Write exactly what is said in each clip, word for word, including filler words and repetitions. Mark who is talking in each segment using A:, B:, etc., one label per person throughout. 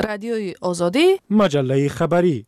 A: رادیوی آزادی،
B: مجله خبری.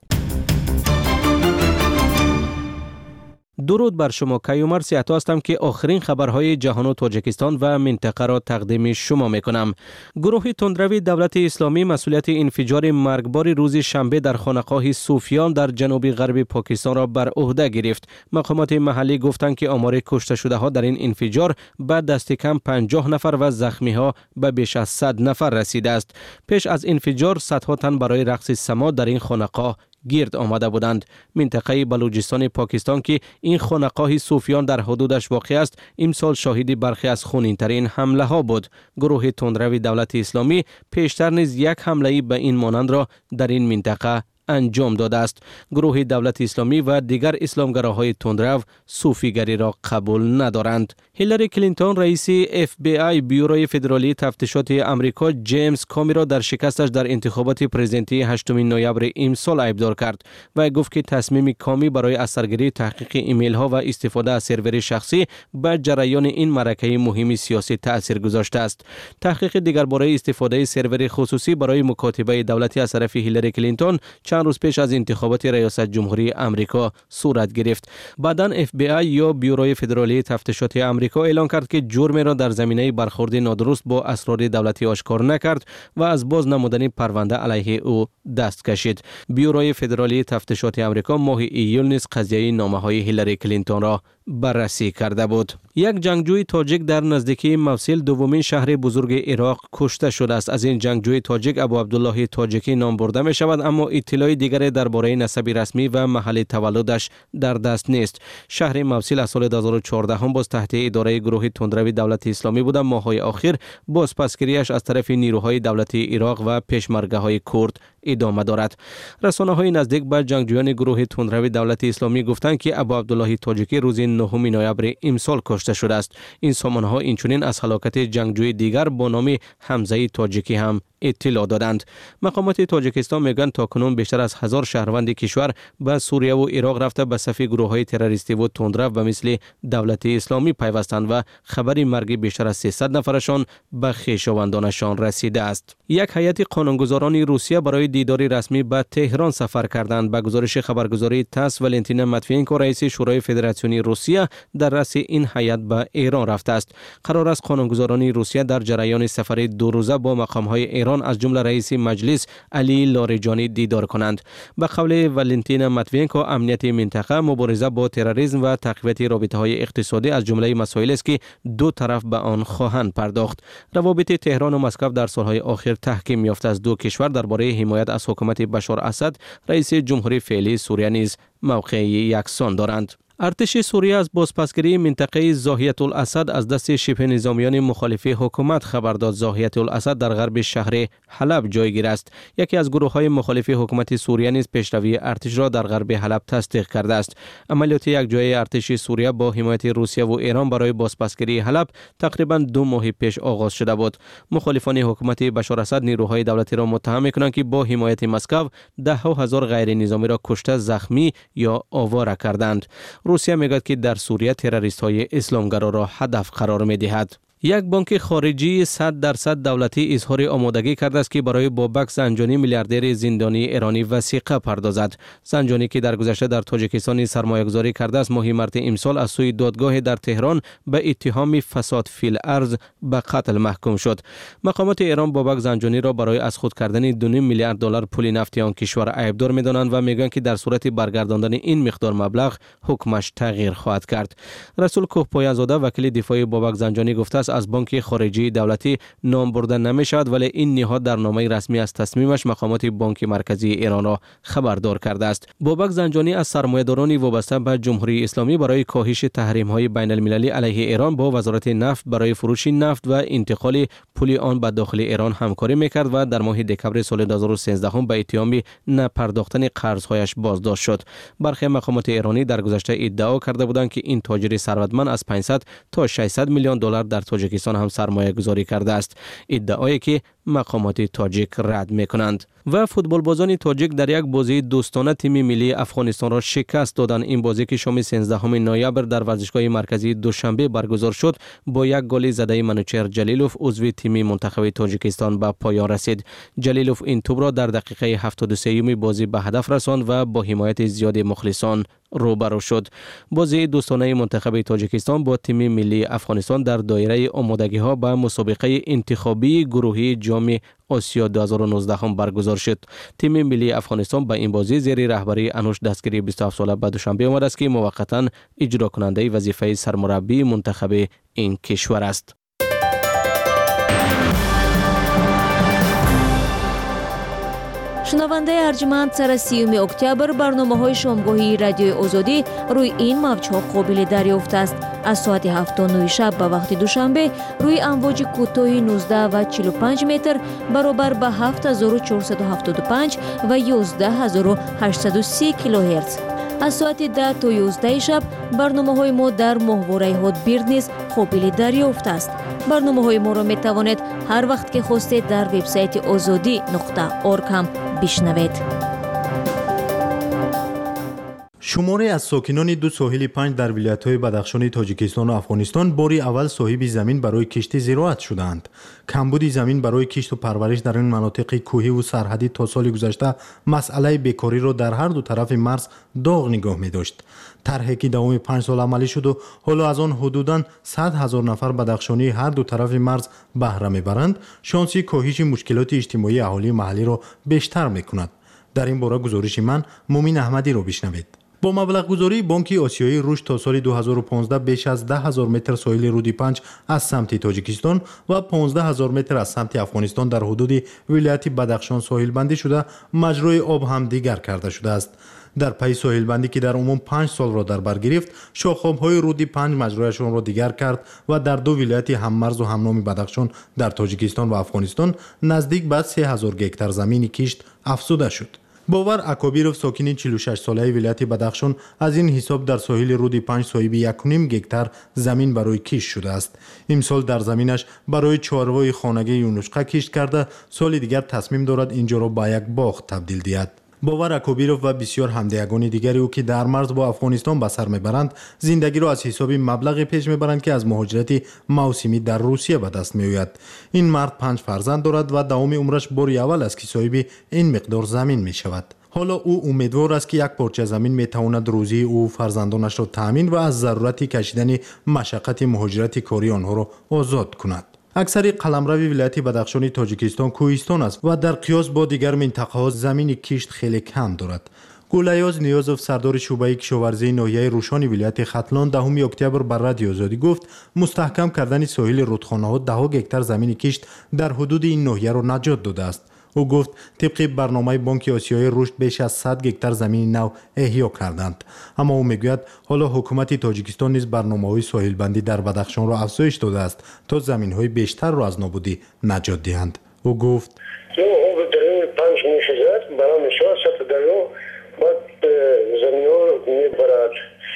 B: درود بر شما. کیومر سیاتا هستم که آخرین خبرهای جهان و تاجیکستان و منطقه را تقدیم شما میکنم. گروه تندروی دولت اسلامی مسئولیت انفجار مرگبار روز شنبه در خانقاه صوفیان در جنوب غرب پاکستان را بر عهده گرفت. مقامات محلی گفتند که آمار کشته شده ها در این انفجار به دست کم پنجاه نفر و زخمی ها به بیش از صد نفر رسیده است. پیش از انفجار صدها تن برای رقص سما در این خانقاه گرد آمده بودند. منطقه بلوچستان پاکستان که این خانقاه صوفیان در حدودش واقع است، امسال شاهد برخی از خونین‌ترین حمله ها بود. گروه تندروی دولت اسلامی پیشتر نیز یک حمله به این مانند را در این منطقه انجام داده است. گروه دولت اسلامی و دیگر اسلامگراهای تندرو صوفیگری را قبول ندارند. هیلاری کلینتون رئیس اف بی آی بیوروی فدرالی تفتیشات آمریکا جیمز کامی را در شکستش در انتخابات پرزیدنتی هشتم نوامبر امسال ایبدار کرد و گفت که تصمیم کامی برای اثرگیری تحقیق ایمیل ها و استفاده از سرور شخصی به جریان این معرکه مهم سیاسی تأثیر گذاشته است. تحقیق دیگر برای استفاده سرور خصوصی برای مکاتبه دولتی از طرف هیلاری کلینتون چند روز پیش از انتخابات ریاست جمهوری آمریکا صورت گرفت. بعداً اف بی آی یا بیوروی فدرالی تفتیشات آمریکا اعلان کرد که جرم را در زمینه برخورد نادرست با اسرار دولتی آشکار نکرد و از باز نمودن پرونده علیه او دست کشید. بیوروی فدرالی تفتیشات آمریکا ماه ایول نیز قضیه نامه‌های هیلاری کلینتون را بررسی کرده بود. یک جنگجوی تاجیک در نزدیکی موصل دومین شهر بزرگ عراق کشته شده است. از این جنگجوی تاجیک ابو عبدالله تاجیکی نام برده می شود، اما اطلاعی دیگری درباره نسب رسمی و محل تولدش در دست نیست. شهر موصل از سال دو هزار و چهارده هم باز تحت اداره گروه تندروی دولت اسلامی بود. ماه‌های اخیر بازپسگیریش از طرف نیروهای دولتی عراق و پشمرگه‌های کرد ادامه دارد. رسانه‌های نزدیک به جنگجویان گروه تندروی دولت اسلامی گفتند که ابو عبدالله تاجیکی روز نهم نوامبر امسال کشته شده است. این سامانه‌ها اینچنین از هلاکت جنگجوی دیگر با نام حمزه تاجیکی هم اطلاع دادند. مقامات تاجیکستان میگن تاکنون بیشتر از هزار شهروند کشور به سوریه و عراق رفته به صف گروه‌های تروریستی و تندرو و مثل دولت اسلامی پیوستند و خبری مرگ بیشتر از سیصد نفرشان به خویشاوندانشان رسیده است. یک هیئت قانونگذاران روسیه برای دیداری رسمی به تهران سفر کردند. به گزارش خبرگزاری تاس، ولنتینا ماتوینکو رئیس شورای فدراسیونی روسیه در رأس این هیئت به ایران رفته است. قرار است قانونگذاران روسیه در جریان سفر دو روزه با مقام‌های ایران از جمله رئیس مجلس علی لاریجانی دیدار کنند. به قول ولنتینا ماتوینکو، امنیت منطقه، مبارزه با تروریسم و تقویت رابطه‌های اقتصادی از جمله مسائل است که دو طرف به آن خواهند پرداخت. روابط تهران و مسکو در سالهای اخیر تحکیم یافته است. دو کشور درباره حمایت از حکومت بشار اسد رئیس جمهوری فعلی سوریه نیز موقعی یکسان دارند. ارتش سوریه از بازپسگیری منطقه ضاحیة الاسد از دست شبه نظامیان مخالف حکومت خبر داد. ضاحیة الاسد در غرب شهر حلب جایگیر است. یکی از گروه‌های مخالف حکومت سوریه نیز پیشروی ارتش را در غرب حلب تصدیق کرده است. عملیات یکجایی ارتش سوریه با حمایت روسیه و ایران برای بازپسگیری حلب تقریباً دو ماه پیش آغاز شده بود. مخالفان حکومت بشار اسد نیروهای دولتی را متهم می‌کنند که با حمایت مسکو ده هزار غیر نظامی را کشته، زخمی یا آواره کردند. روسیه میگوید که در سوریه تروریست‌های اسلامگرا را هدف قرار می‌دهد. یک بانک خارجی صد درصد دولتی اظهار آمادگی کرده است که برای بابک زنجانی میلیاردر زندانی ایرانی وثیقه پردازد. زنجانی که در گذشته در تاجیکستان سرمایه‌گذاری کرده است، ماه مارس امسال از سوی دادگاه در تهران به اتهام فساد فی الارض به قتل محکوم شد. مقامات ایران بابک زنجانی را برای از خود کردن دو و نیم میلیارد دلار پول نفتی آن کشور عیبدار می‌دانند و میگویند که در صورت برگرداندن این مقدار مبلغ حکمش تغییر خواهد کرد. رسول کوهپایه‌زاده وکیل دفاع بابک زنجانی گفته است از بانک خارجی دولتی نام برده نمی شود، ولی این نهاد در نامه رسمی از تصمیمش مقامات بانک مرکزی ایران را خبردار کرده است. بابک زنجانی از سرمایه‌داران وابسته به جمهوری اسلامی برای کاهش تحریم‌های بین المللی علیه ایران با وزارت نفت برای فروش نفت و انتقال پول آن به داخل ایران همکاری میکرد و در ماه دکمبر سال دو هزار و سیزده هم به اتهام نپرداختن قرض‌هایش بازداشت شد. برخی مقامات ایرانی در گذشته ادعا کرده بودند که این تاجر ثروتمند از پانصد تا ششصد میلیون دلار در تاجیکستان تاجیکستان هم سرمایه گذاری کرده است، ادعایی که مقامات تاجیک رد میکنند. و فوتبال بازان تاجیک در یک بازی دوستانه تیم ملی افغانستان را شکست دادند. این بازی که شام سیزدهم نوامبر در ورزشگاه مرکزی دوشنبه برگزار شد با یک گل زده منوچهر جلیلوف عضو تیم منتخب تاجیکستان به پایان رسید. جلیلوف این توپ را در دقیقه هفتاد و سه بازی به هدف رساند و با حمایت زیاد مخلصان روبرو شد. بازی دوستانه منتخب تاجیکستان با تیم ملی افغانستان در دایره آمادگی ها به مسابقه انتخابی گروهی جام آسیا دو هزار و نوزده هم برگزار شد. تیم ملی افغانستان به این بازی زیر رهبری انوش دستگیری بیست و هفت ساله به دوشنبه آمده است که موقتا اجرا کننده وظیفه سرمربی منتخب این کشور است.
A: شنونده ارجمند، سر سیوم اکتبر برنامه‌های شامگاهی رادیوی آزادی روی این موج‌ها قابل دریافت است. از ساعت هفت و نه شب به وقت دوشنبه روی امواج کوتاه نوزده و چهل و پنج متر برابر به هفت هزار و چهارصد و هفتاد و پنج و یازده هزار و هشتصد و سی کیلوهرتز. از ساعت ده تا یازده شب برنامه‌های ما در ماهواره هاتبیرد نیز قابل دریافت است. برنامه‌های ما را می‌توانید هر وقت که خواستید در وبسایت آزادی نقطه اورگ هم بشنوید.
C: شماری از ساکنان دو ساحل پنج در ولایت‌های بدخشان تاجیکستان و افغانستان باری اول صاحب زمین برای کشت زراعت شدند. کمبود زمین برای کشت و پرورش در این مناطق کوهی و سرحدی تا سال گذشته مسئله بیکاری را در هر دو طرف مرز داغ نگاه می‌داشت. طرحی که دوام پنج سال عملی شد و حالا از آن حدوداً صد هزار نفر بدخشانی هر دو طرف مرز بهره می‌برند، شانسی کاهش مشکلات اجتماعی اهالی محلی را بیشتر می‌کند. در این باره گزارش من مومین احمدی را بشنوید. با مبلغ گذاری بانک آسیایی رشد تا سال دو هزار و پانزده بیش از ده هزار متر ساحل رودی پنج از سمت تاجیکستان و پانزده هزار متر از سمت افغانستان در حدود ولایت بدخشان ساحل بندی شده، مجرای آب هم دیگر کرده شده است. در پی ساحل بندی که در عموم پنج سال را در بر گرفت، شاخاب‌های رودی پنج مجرایشان را دیگر کرد و در دو ولایت هممرز و همنام بدخشان در تاجیکستان و افغانستان نزدیک به سه هزار گکتار زمین کشت افزوده شد. باور اکابیروف ساکن چهل و شش ساله ولایت بدخشان از این حساب در ساحل رود پنج صاحب یک و نیم گکتار زمین برای کشت شده است. امسال در زمینش برای چهارراه خانگی یونشقه کشت کرده، سال دیگر تصمیم دارد اینجا را به یک باغ تبدیل دهد. باور اکابیروف و بسیار همدیگان دیگری او که در مرز با افغانستان به سر میبرند، زندگی را از حساب مبلغی پیش میبرند که از مهاجرت موسمی در روسیه به دست میآید. این مرد پنج فرزند دارد و دوام عمرش باری اول است که صاحب این مقدار زمین می شود. حالا او امیدوار است که یک پارچه زمین میتواند روزی او فرزندانش را تامین و از ضرورت کشیدن مشقت مهاجرت کاری آنها را آزاد کند. اکثر قلمرو ولایت بدخشان تاجیکستان کوهستان است و در قیاس با دیگر منطقه‌ها زمین کشت خیلی کم دارد. گولیاز نیازوف سردار شعبه کشاورزی ناحیه روشان ولایت ختلان دهم اکتبر بر رادیو آزادی گفت مستحکم کردن ساحل رودخانه‌ها ده گکتار زمین کشت در حدود این ناحیه را نجات داده است. او گفت طبق برنامه بانک آسیایی رشد بیش از صد گکتار زمین نو احیا کردند. اما او میگوید حالا حکومت تاجیکستان نیز برنامه‌های ساحل بندی در بدخشان را افزایش داده است تا زمین‌های بیشتر را از نابودی نجات دهند. او گفت
D: پنج می‌شود برای نشاط دریا بعد زمین‌ها می‌برد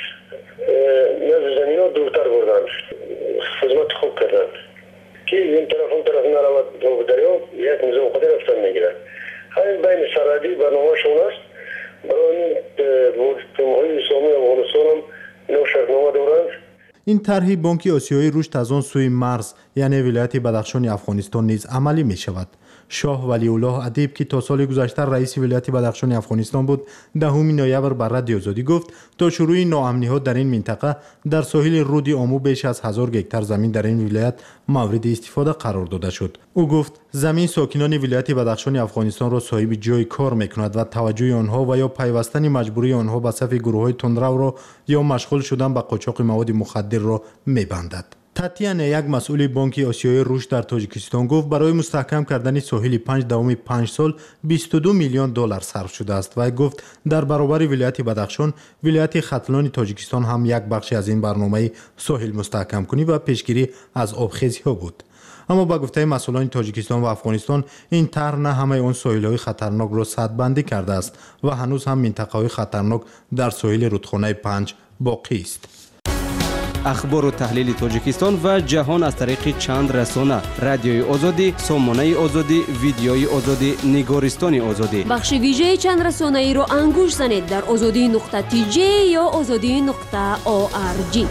D: از زمین‌ها دورتر بردند، خدمت خوب کردند که این طرف اون طرف نرود دو دریا یک نظام خود رفتن میگیرد. همین بین سرحدی برنامه‌شون است برای جمهوری اسلامی افغانستان هم نو شرطنامه دارند.
C: این طرح بانک آسیایی رشد از آن سوی مرز یعنی ولایت بدخشان افغانستان نیز عملی می شود. شاه ولی الله ادیب که تا سال گذشته رئیس ولایت بدخشان افغانستان بود، دهم نوامبر بر رادیو آزادی گفت تا شروع ناامنی‌ها در این منطقه در ساحل رود آمو بیش از هزار گکتار زمین در این ولایت مورد استفاده قرار داده شد. او گفت زمین ساکنان ولایت بدخشان افغانستان را صاحب جای کار می‌کند و توجه آنها و یا پیوستن مجبوری آنها به صف گروه‌های تندرو را یا مشغول شدن به قاچاق مواد مخدر را می‌بندد. تاتیان یک مسئول بانک آسیایی رشد در تاجیکستان گفت برای مستحکم کردن ساحل پنج دوام پنج سال بیست و دو میلیون دلار صرف شده است و گفت در برابر ولایت بدخشان ولایت ختلان تاجیکستان هم یک بخشی از این برنامه ساحل مستحکم کنی و پیشگیری از آبخیزی ها بود. اما با گفته مسئولان تاجیکستان و افغانستان این طرح نه همه آن ساحل‌های خطرناک را سدبندی کرده است و هنوز هم منطقه‌های خطرناک در ساحل رودخانه پنج باقی است.
B: اخبار و تحلیل تاجیکستان و جهان از طریق چند رسانه: رادیوی آزادی، سامانه آزادی، ویدیوی آزادی، نگارستان آزادی.
A: بخش ویژه چند رسانه ای رو انگوش زنید در آزادی نقطه تی جی یا آزادی نقطه او آر جی.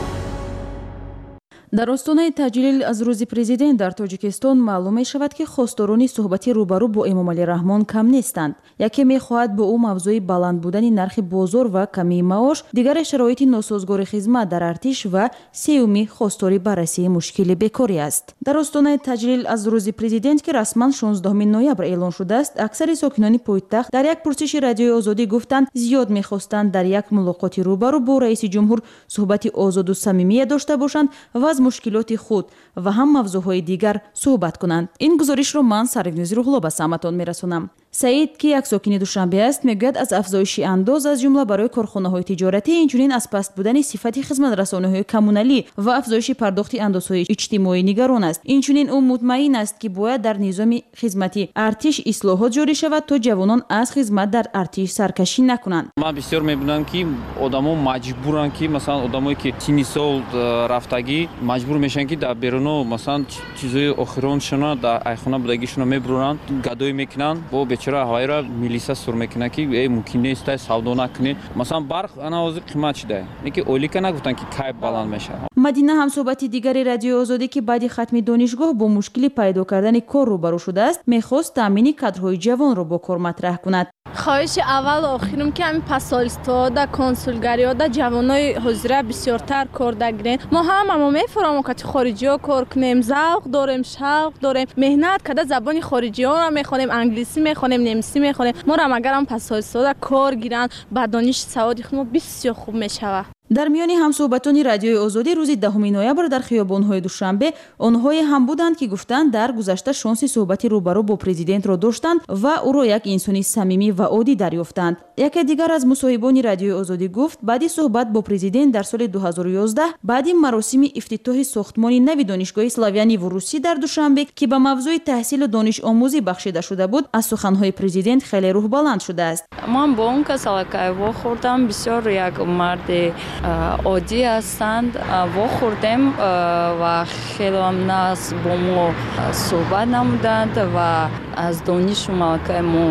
E: дар остонаи таҷлил аз рӯзи президент дар тоҷикистон маълум мешавад ки хосторони суҳбати рӯбарӯ бо эмомалӣ раҳмон кам нестанд. яке мехоҳад бо ӯ мавзӯи баланд будани нархи бозор ва камии маош, дигаре шароити носозгори хизмат дар артиш ва сеюми хостори баррасии мушкили бекорӣ аст. дар остонаи таҷлил аз рӯзи президент ки расман шонздаҳуми ноябр эълон шудааст, аксари сокинони пойтахт дар як пурсиши радиои озодӣ гуфтанд зиёд мехостанд дар як мулоқоти рӯбарӯ бо раиси ҷумҳур суҳбати озоду самимия дошта бошанд ва аз мушкилоти худ ва ҳам мавзӯъҳои дигар суҳбат кунанд. ин гузоришро ман Саривнӯзи Рӯҳло ба саматон мерасонам. саид ки як сокини душанбе аст, мегӯяд аз афзоиши андоз аз ҷумла барои корхонаҳои тиҷоратӣ, инчунин аз паст будани сифати хизматрасониҳои коммуналӣ ва афзоиши пардохти андозҳои иҷтимоӣ нигарон аст. инчунин ӯ мутмаин аст ки бояд дар низоми хизмати артиш ислоҳот ҷорӣ шавад, то ҷавонон аз хизмат дар артиш саркашӣ накунанд.
F: ман бисёр мебинам ки одамо маҷбуранд ки масалан одамое ки синни сол рафтагӣ маҷбур мешаванд ки дар беруно масалан чизои охироншона дар айхона будагишона мебуранд, гадоӣ мекунанд, бо бечора ҳавайра милиса сур мекунад ки э мумкин нест савдо накунед. масалан барх ана ҳозир қимат шуда, неки олика нагуфтанд ки кайф баланд мешавад.
E: мадина ҳамсӯҳбати дигари радиои озодӣ ки баъди хатми донишгоҳ бо мушкили пайдо кардани кор рӯбарӯ шудааст, мехост таъмини кадрҳои ҷавонро бо кор матрах кунад.
G: хоҳиши аввал охирум ки ҳамин посолистода консулгариёда ҷавонои ҳозира бисёртар кор дагирен. мо ҳамамо мефаҳмем ки хориҷиҳо кор кунем, завқ дорем, шавқ дорем, меҳнат када забони хориҷиҳоро мехонем, англисӣ мехонем, немисӣ мехонем. моро агарам посолистода кор гиранд, ба дониши саводи худ бисёр хуб мешавад.
E: дар миёни ҳамсӯҳбатони радиои озодӣ рӯзи даҳуми ноябр дар хиёбонҳои душанбе онҳое ҳам буданд ки гуфтанд дар гузашта шонси суҳбати рӯбарӯ бо президентро доштанд ва ӯро як инсони самимӣ ва оддӣ дарёфтанд. яке дигар аз мусоҳибони радиои озодӣ гуфт баъди суҳбат бо президент дар соли дуҳазору ёздаҳ баъди маросими ифтитоҳи сохтмони нави донишгоҳи Славяниву Русӣ дар Душанбе ки ба мавзӯи таҳсилу донишомӯзӣ бахшида шуда буд, аз суханҳои президент хеле рӯҳбаланд шудааст.
H: ман бо он кас аллакай вохӯрдам, бисёр як марди оддӣ ҳастанд, вохӯрдем ва хелам нас бо мо суҳбат намуданд ва аз донишум аллакай мо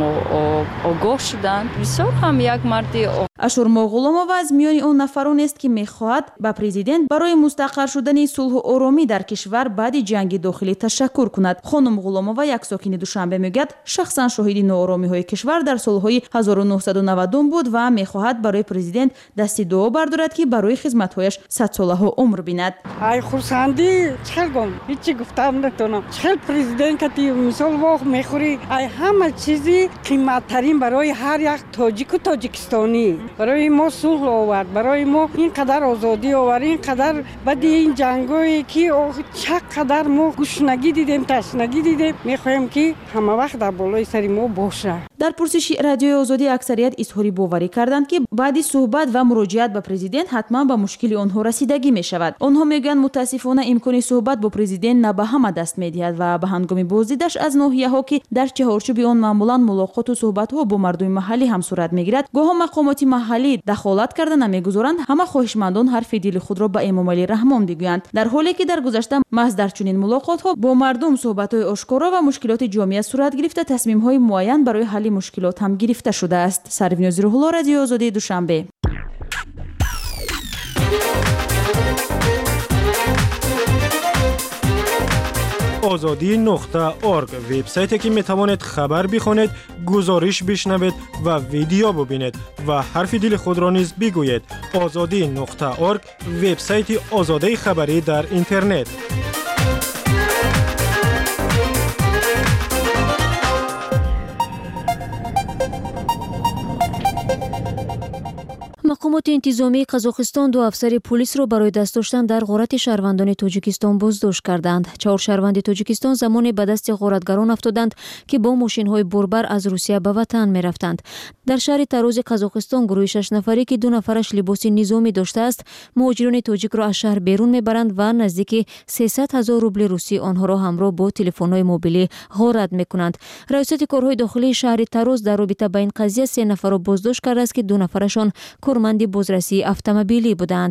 H: огоҳ шуданд. бисёр ҳам як марди
E: ашурмо ғуломова аз миёни он нафаронест ки мехоҳад ба президент барои мустаққар шудани сулҳу оромӣ дар кишвар баъди ҷанги дохилӣ ташаккур кунад. хонум ғуломова, як сокини Душанбе, мегӯяд шахсан шоҳиди нооромиҳои кишвар дар солҳои ҳазору нуҳсаду навадум буд ва мехоҳад барои президент дасти дуо бардорад ки барои хизматҳояш садсолаҳо умр бинад.
I: ай хурсандӣ чихелгом ҳичи гуфтам натонам. чихел президент кати мисол вох мехӯри, ай ҳама чизи қиматтарин барои ҳар як тоҷику тоҷикистонӣ барои мо сулҳ овард, барои мо ин қадар озодӣ овард, ин қадар баъди ин ҷангое ки чак қадар мо гушнагӣ дидем, ташнагӣ дидем, мехоҳем ки ҳама вақт дар болои сари мо боша.
E: дар пурсиши радиои озодӣ аксарият изҳори боварӣ карданд ки баъди суҳбат ва муроҷиат ба президент ҳатман ба мушкили онҳо расидагӣ мешавад. онҳо мегӯянд мутаассифона имкони суҳбат бо президент на ба ҳама даст медиҳад ва ба ҳангоми боздидаш аз ноҳияҳо ки дар чаҳорчӯби он маъмулан мулоқоту суҳбатҳо бо мардуми маҳаллӣ ҳам сурат мегирад, гоҳо мақомоти маҳаллӣ дахолат карда намегузоранд, ҳама хоҳишмандон ҳарфи дили худро ба Эмомалӣ Раҳмон бигӯянд, дар ҳоле ки дар гузашта маҳз дар чунин мулоқотҳо бо мардум суҳбатҳои ошкоро ва мушкилоти ҷомеа сурат гирифта тасмимҳои муайян барои ҳалли мушкилот ҳам гирифта шудааст. Саривнӯзи Рӯҳло, Радиои Озодӣ, Душанбе.
J: озодӣ нуқта орг вебсайте ки метавонед хабар бихонед, гузориш бишнавед ва видео бубинед ва ҳарфи дили худро низ бигӯед. озодӣ нуқта орг вебсайти озодаи хабарӣ дар интернет.
A: мақомоти интизомии Қазоқистон ду афсари пулисро барои даст доштан дар ғорати шаҳрвандони Тоҷикистон боздошт карданд. чаҳор шаҳрванди Тоҷикистон замоне ба дасти ғоратгарон афтоданд ки бо мошинҳои бурбар аз Русия ба ватан мерафтанд. дар шаҳри Тарози Қазоқистон гурӯҳи шашнафарӣ ки ду нафараш либоси низомӣ доштааст, муҳоҷирони тоҷикро аз шаҳр берун мебаранд ва наздики сесад ҳазор рубли русӣ онҳоро ҳамроҳ бо телефонҳои мобилӣ ғорат мекунанд. раёсати корҳои дохилии шаҳри Тароз дар робита ба ин қазия се нафарро боздошт кардааст ки ду нафарашон корманди бозрасии автомобилӣ буданд.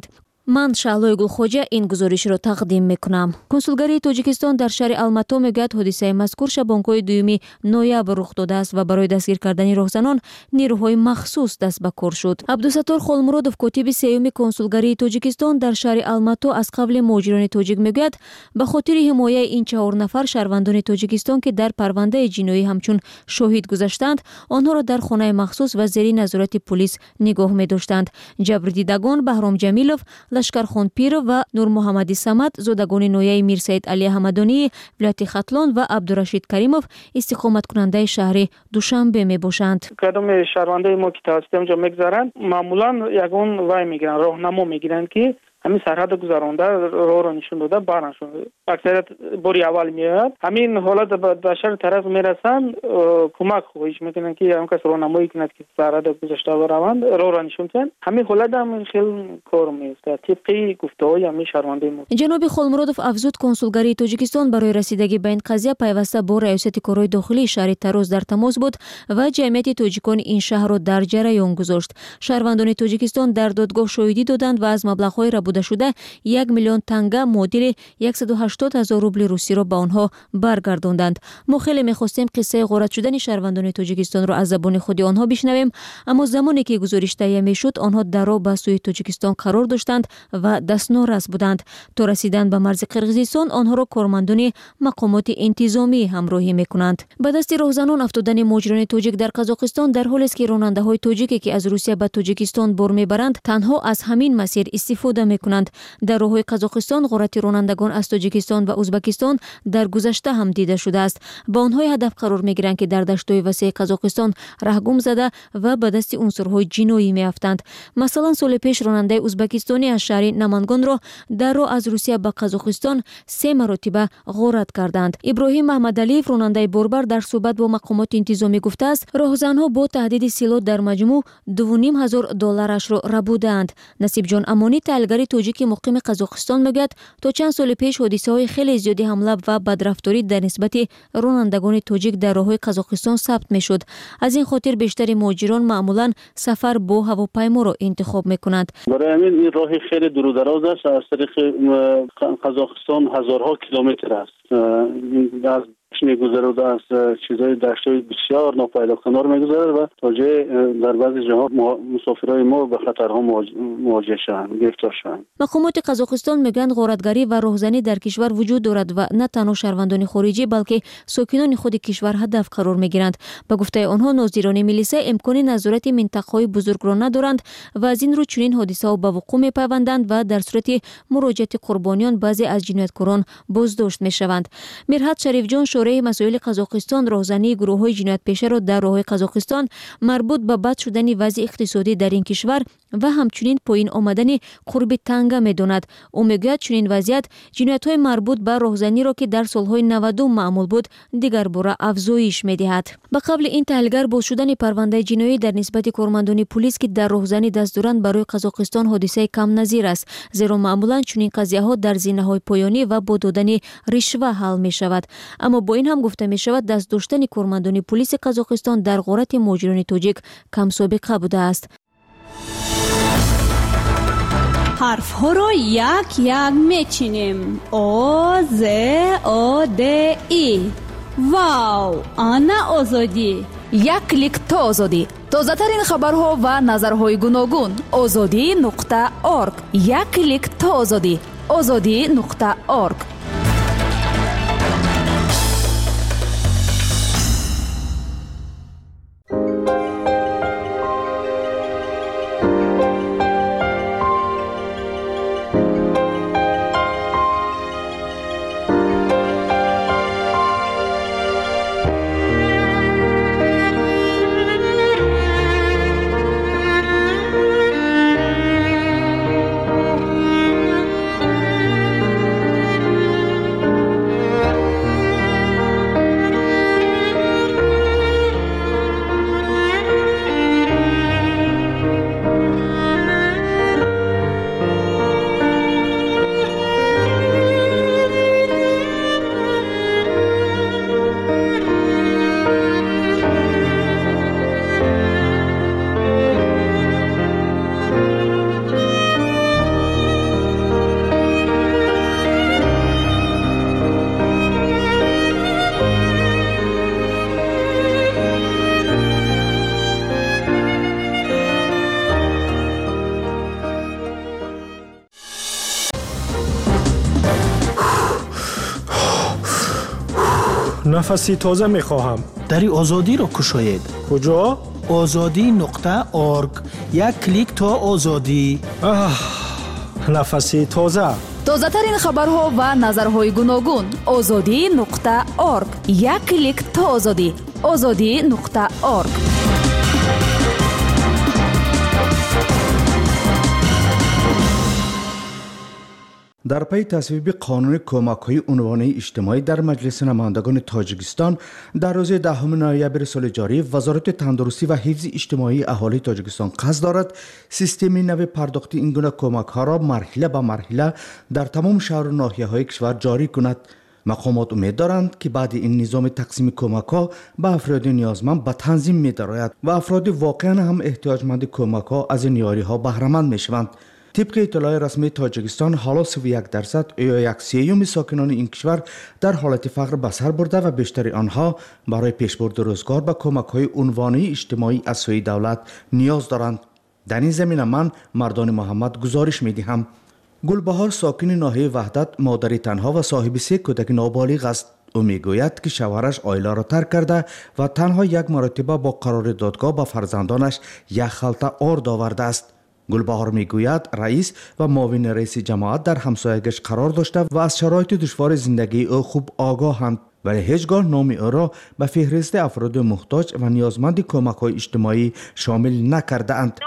A: ман Шаълои Гулхоҷа ин гузоришро тақдим мекунам. Консулгарии Тоҷикистон дар шаҳри Алмато мегӯяд ҳодисаи мазкур шабонгоҳи дуюми ноябр рух додааст ва барои дастгир кардани роҳзанон нирӯҳои махсус даст ба кор шуд. Абдусаттор Холмуродов, котиби сеюми консулгарии Тоҷикистон дар шаҳри Алмато аз қавли муҳоҷирони тоҷик мегӯяд, ба хотири ҳимояи ин чаҳор нафар шаҳрвандони Тоҷикистон ки дар парвандаи ҷиноӣ ҳамчун шоҳид гузаштанд, онҳоро дар хонаи махсус ва зери назорати пулис нигоҳ медоштанд. Ҷабрдидагон Баҳром Ҷамилов, Лашкархон Пиров ва Нурмуҳаммади Самад, зодагони нояи Мирсаид Али Аҳмадонии вилояти Хатлон ва Абдурашид Каримов истиқоматкунандаи шаҳри Душанбе мебошанд.
K: кадоме шаҳрвандаи мо ки тавассути онҷо мегузаранд, маъмулан ягон вай мегиранд, роҳнамо мегиранд ки ҳамин сарҳада гузаронда роҳро нишон дода барнашон. Аксарият бори аввал меояд. Ҳамин ҳолат ба шаҳри Тараз мерасанд, кӯмак хоҳиш мекунанд ки ягон кас роҳнамоӣ кунад ки сарҳада гузашта раванд, роҳро нишон диҳанд. ҳамин ҳолат ҳам хеле кор меофтад тибқи гуфтаҳои ҳамин шаҳрвандаи мо.
A: ҷаноби Холмуродов афзуд, консулгарии Тоҷикистон барои расидагӣ ба ин қазия пайваста бо раёсати корҳои дохилии шаҳри Тароз дар тамос буд ва ҷамъияти тоҷикони ин шаҳрро дар ҷараён гузошт. Шаҳрвандони Тоҷикистон дар додгоҳ шоҳидӣ доданд ва аз маблағҳои шуда як миллион танга муодили яксаду ҳаштод ҳазор рубли русиро ба онҳо баргардонданд. мо хеле мехостем қиссаи ғорат шудани шаҳрвандони Тоҷикистонро аз забони худи онҳо бишнавем, аммо замоне ки гузориш таҳия мешуд, онҳо дарро ба сӯи Тоҷикистон қарор доштанд ва дастнорас буданд. То расидан ба марзи Қирғизистон, онҳоро кормандони мақомоти интизомӣ ҳамроҳӣ мекунанд. Ба дасти роҳзанон афтодани муҳоҷирони тоҷик дар Қазоқистон, дар ҳолест ки ронандаҳои тоҷике ки аз Русия ба Тоҷикистон бор мебаранд, танҳо аз ҳамин масир истифода мекунанд. Дар роҳҳои Қазоқистон ғорати ронандагон аз Тоҷикистон ва Узбекистон дар гузашта ҳам дида шудааст. Ба онҳои ҳадаф қарор мегиранд ки дар даштҳои васеъи Қазоқистон раҳгум зада ва ба дасти унсурҳои ҷиноӣ меафтанд. Масалан, соли пеш ронандаи узбекистонӣ аз шаҳри Намангонро дар роҳ аз Русия ба Қазоқистон се маротиба ғорат карданд. Иброҳим Маҳмадалиев, ронандаи борбар, дар суҳбат бо мақомоти интизомӣ гуфтааст, роҳзанҳо бо таҳдиди сило дар маҷмӯъ дувуним ҳазор долларашро рабудаанд. Насибҷон Амонӣ, таҳлилгари тоҷики муқими Қазоқистон мегӯяд, то чанд соли пеш ҳодисаҳои хеле зиёди ҳамла ва бадрафторӣ дар нисбати ронандагони тоҷик дар роҳҳои Қазоқистон сабт мешуд. аз ин хотир бештари муҳоҷирон маъмулан сафар бо ҳавопайморо интихоб мекунанд.
L: барои ҳамин ин роҳи хеле дурудароз аст. аз тариқи Қазоқистон ҳазорҳо километр аст. аз мегузарад аз чизҳои даштҳои бисёр нопайдоканор мегузарад ва то ҷое дар баъзе ҷоҳо мусофирҳои мо ба хатарҳо муваҷҷеҳ шаванд, гирифтор шаванд.
A: мақомоти Қазоқистон мегӯянд, ғоратгарӣ ва роҳзанӣ дар кишвар вуҷуд дорад ва на танҳо шаҳрвандони хориҷӣ, балки сокинони худи кишвар ҳадаф қарор мегиранд. ба гуфтаи онҳо, нозирони милиса имкони назорати минтақаҳои бузургро надоранд ва аз ин рӯ чунин ҳодисаҳо ба вуқӯъ мепайванданд ва дар сурати муроҷиати қурбониён баъзе аз ҷинояткорон боздошт мешаванд. Мирҳат Шарифҷон, шораи масоили Қазоқистон, роҳзании гурӯҳҳои ҷиноятпешаро дар роҳҳои Қазоқистон, марбут ба бад шудани вазъи иқтисодӣ дар ин кишвар ва ҳамчунин поин омадани қурби танга медонад. ӯ мегӯяд, чунин вазъият ҷиноятҳои марбут ба роҳзаниро ки дар солҳои навадум маъмул буд, дигарбора афзоиш медиҳад. ба қабли ин таҳлилгар, боз шудани парвандаи ҷиноӣ дар нисбати кормандони пулис ки дар роҳзанӣ даст доранд барои Қазоқистон ҳодисаи камназир аст, зеро маъмулан чунин қазияҳо дар зинаҳои поёнӣ ва бо додани ришва ҳал мешавад. аммо бо ин ҳам гуфта мешавад, даст доштани кормандони пулиси Қазоқистон дар ғорати муҳоҷирони тоҷик камсобиқа будааст.
M: ҳарфҳоро як як мечинем. о з о д и. вау, ана озодӣ.
N: як клик то озодӣ. тозатарин хабарҳо ва назарҳои гуногун. озодӣ нуқта орг. як клик то озодӣ. озодӣ нуқта орг.
J: نفسی تازه میخواهم.
O: دری آزادی را کشاید.
J: کجا؟
O: آزادی نقطه ارگ. یک کلیک تا آزادی.
J: آه، نفسی تازه.
N: تازه ترین خبرها و نظرهای گوناگون. آزادی نقطه ارگ. یک کلیک تا آزادی. آزادی نقطه ارگ.
P: در پی تصویب قانون کمک‌های عنوانی اجتماعی در مجلس نمایندگان تاجیکستان در روز دهم نوامبر سال جاری، وزارت تندرستی و حفظ اجتماعی اهالی تاجیکستان قصد دارد سیستم نو پرداخت این گونه کمک‌ها را مرحله به مرحله در تمام شهر و ناحیه‌های کشور جاری کند. مقامات امید دارند که بعد این نظام تقسیم کمک‌ها به افراد نیازمند به تنظیم می‌دارد و افراد واقعاً هم احتیاجمند کمک‌ها از این یاری‌ها بهره‌مند می‌شوند. طبق اطلاع رسمی تاجیکستان، حالا سی و یک درصد یا یک سوم ساکنان این کشور در حالت فقر به سر برده و بیشتر آنها برای پیشبرد روزگار به کمک‌های عنوانی اجتماعی از سوی دولت نیاز دارند. در این زمینه من مردان محمد گزارش می‌دهم. گلبهار ساکن ناحیه وحدت، مادری تنها و صاحب سه کودک نابالغ است. او میگوید که شوهرش عائله را ترک کرده و تنها یک مرتبه با قرار دادگاه به فرزندانش یک خلطه آرد آورده است. گلبهار میگوید رئیس و معاون رئیس جماعت در همسایگیش قرار داشته و از شرایط دشوار زندگی او خوب آگاهند، ولی هیچگاه نام او را به فهرست افراد محتاج و نیازمند کمک‌های اجتماعی شامل نکرده اند.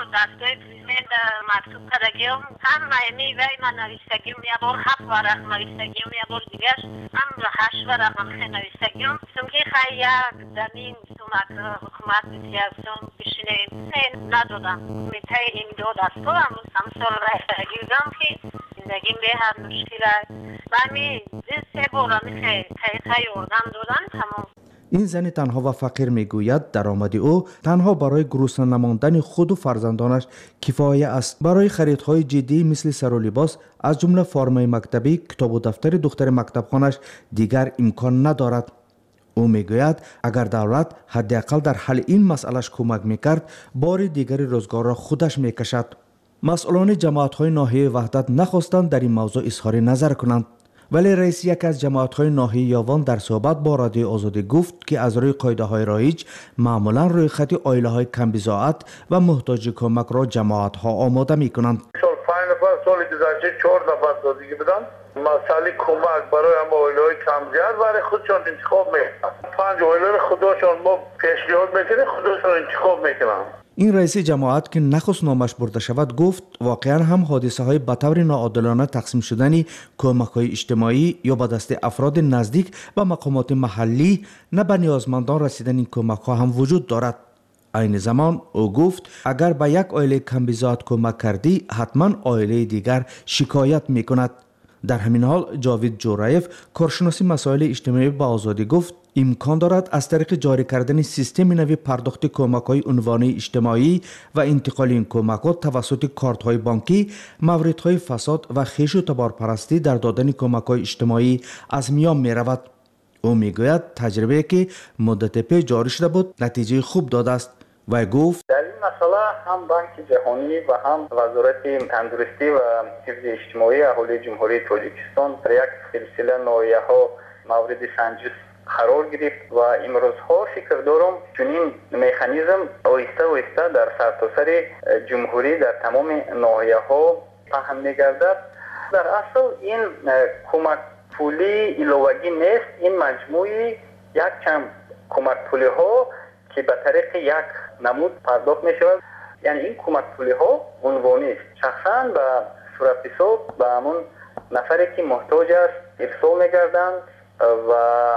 Q: مکتوب کردگیم هم می وی من نویستگیم یه بار هفت ورق نویستگیم یه بار دیگرش هم هشت ورق من خیلی نویستگیم سمکی خیلی یک زمین سومک حکومت بسیارسون بشینیم ندادم میتای این دو دستو هم هم سال رایستگیم که زندگیم به هر مشکل و همی سه بار همی خیلی خیلی اردم دادن تمام.
P: این زن تنها و فقیر میگوید درآمد او تنها برای گرسنه نماندن خود و فرزندانش کفایه است. برای خریدهای جدی مثل سر و لباس از جمله فرمای مکتبی، کتاب و دفتر دختر مکتبخانش دیگر امکان ندارد. او میگوید اگر دولت حداقل در حل این مسئلهش کمک میکرد، بار دیگر روزگار را خودش میکشد. مسئولان جماعت‌های ناحیه وحدت نخواستند در این موضوع اظهار نظر کنند، ولی رئیس یک از جماعت‌های ناحیه یاوان در صحبت با رادیو آزادی گفت که از روی قاعده‌های رایج معمولاً روی خط عائله‌های کم بضاعت و محتاج کمک را جماعت‌ها آماده می‌کنند.
D: سال پنج نفر سال گذشته چهار نفر دادگی بدن. مسئله کمک برای هم عائله‌های کم ضرر برای خودشان انتخاب می‌کنند. پنج عائله خودشان ما پیشنهاد می‌کنیم، خودشان انتخاب می‌کنند.
P: این رئیس جماعت که نخست نامش برده شود گفت واقعا هم حادثه های به طور ناعادلانه تقسیم شدن کمک های اجتماعی یا به دست افراد نزدیک و مقامات محلی نه به نیازمندان رسیدن این کمک ها هم وجود دارد. این زمان او گفت اگر به یک عائله کم بضاعت کمک کردی حتما عائله دیگر شکایت می کند. در همین حال جاوید جورایف کارشناسی مسائل اجتماعی با آزادی گفت امکان دارد از طریق جاری کردن سیستم نوی پرداخت کمک‌های عنوانی اجتماعی و انتقال این کمک‌ها توسط کارت‌های بانکی موردهای فساد و خیش و تبارپرستی در دادن کمک‌های اجتماعی از میان می‌رود. او میگوید تجربه که مدت پیش جاری شده بود نتیجه خوب داده است و گفت
R: در این مسئله هم بانک جهانی و هم وزارت تندرستی و حفظ اجتماعی اهالی جمهوری تاجیکستان در یک سلسله ناحیه‌ها مورد سنجش قرار گرفت و امروز ها فکر دارم چنین مکانیزم آهسته آهسته در سرتاسر جمهوری در تمام ناحیه ها پهن می‌گردد. در اصل این کمک پولی علاوگی نیست، این مجموعی یک کم کمک پولی ها که به طریق یک نمود پرداخت می شود. یعنی این کمک پولی ها عنوانی است، شخصا به صورت حساب به همون نفری که محتاج است ارسال می‌گردند و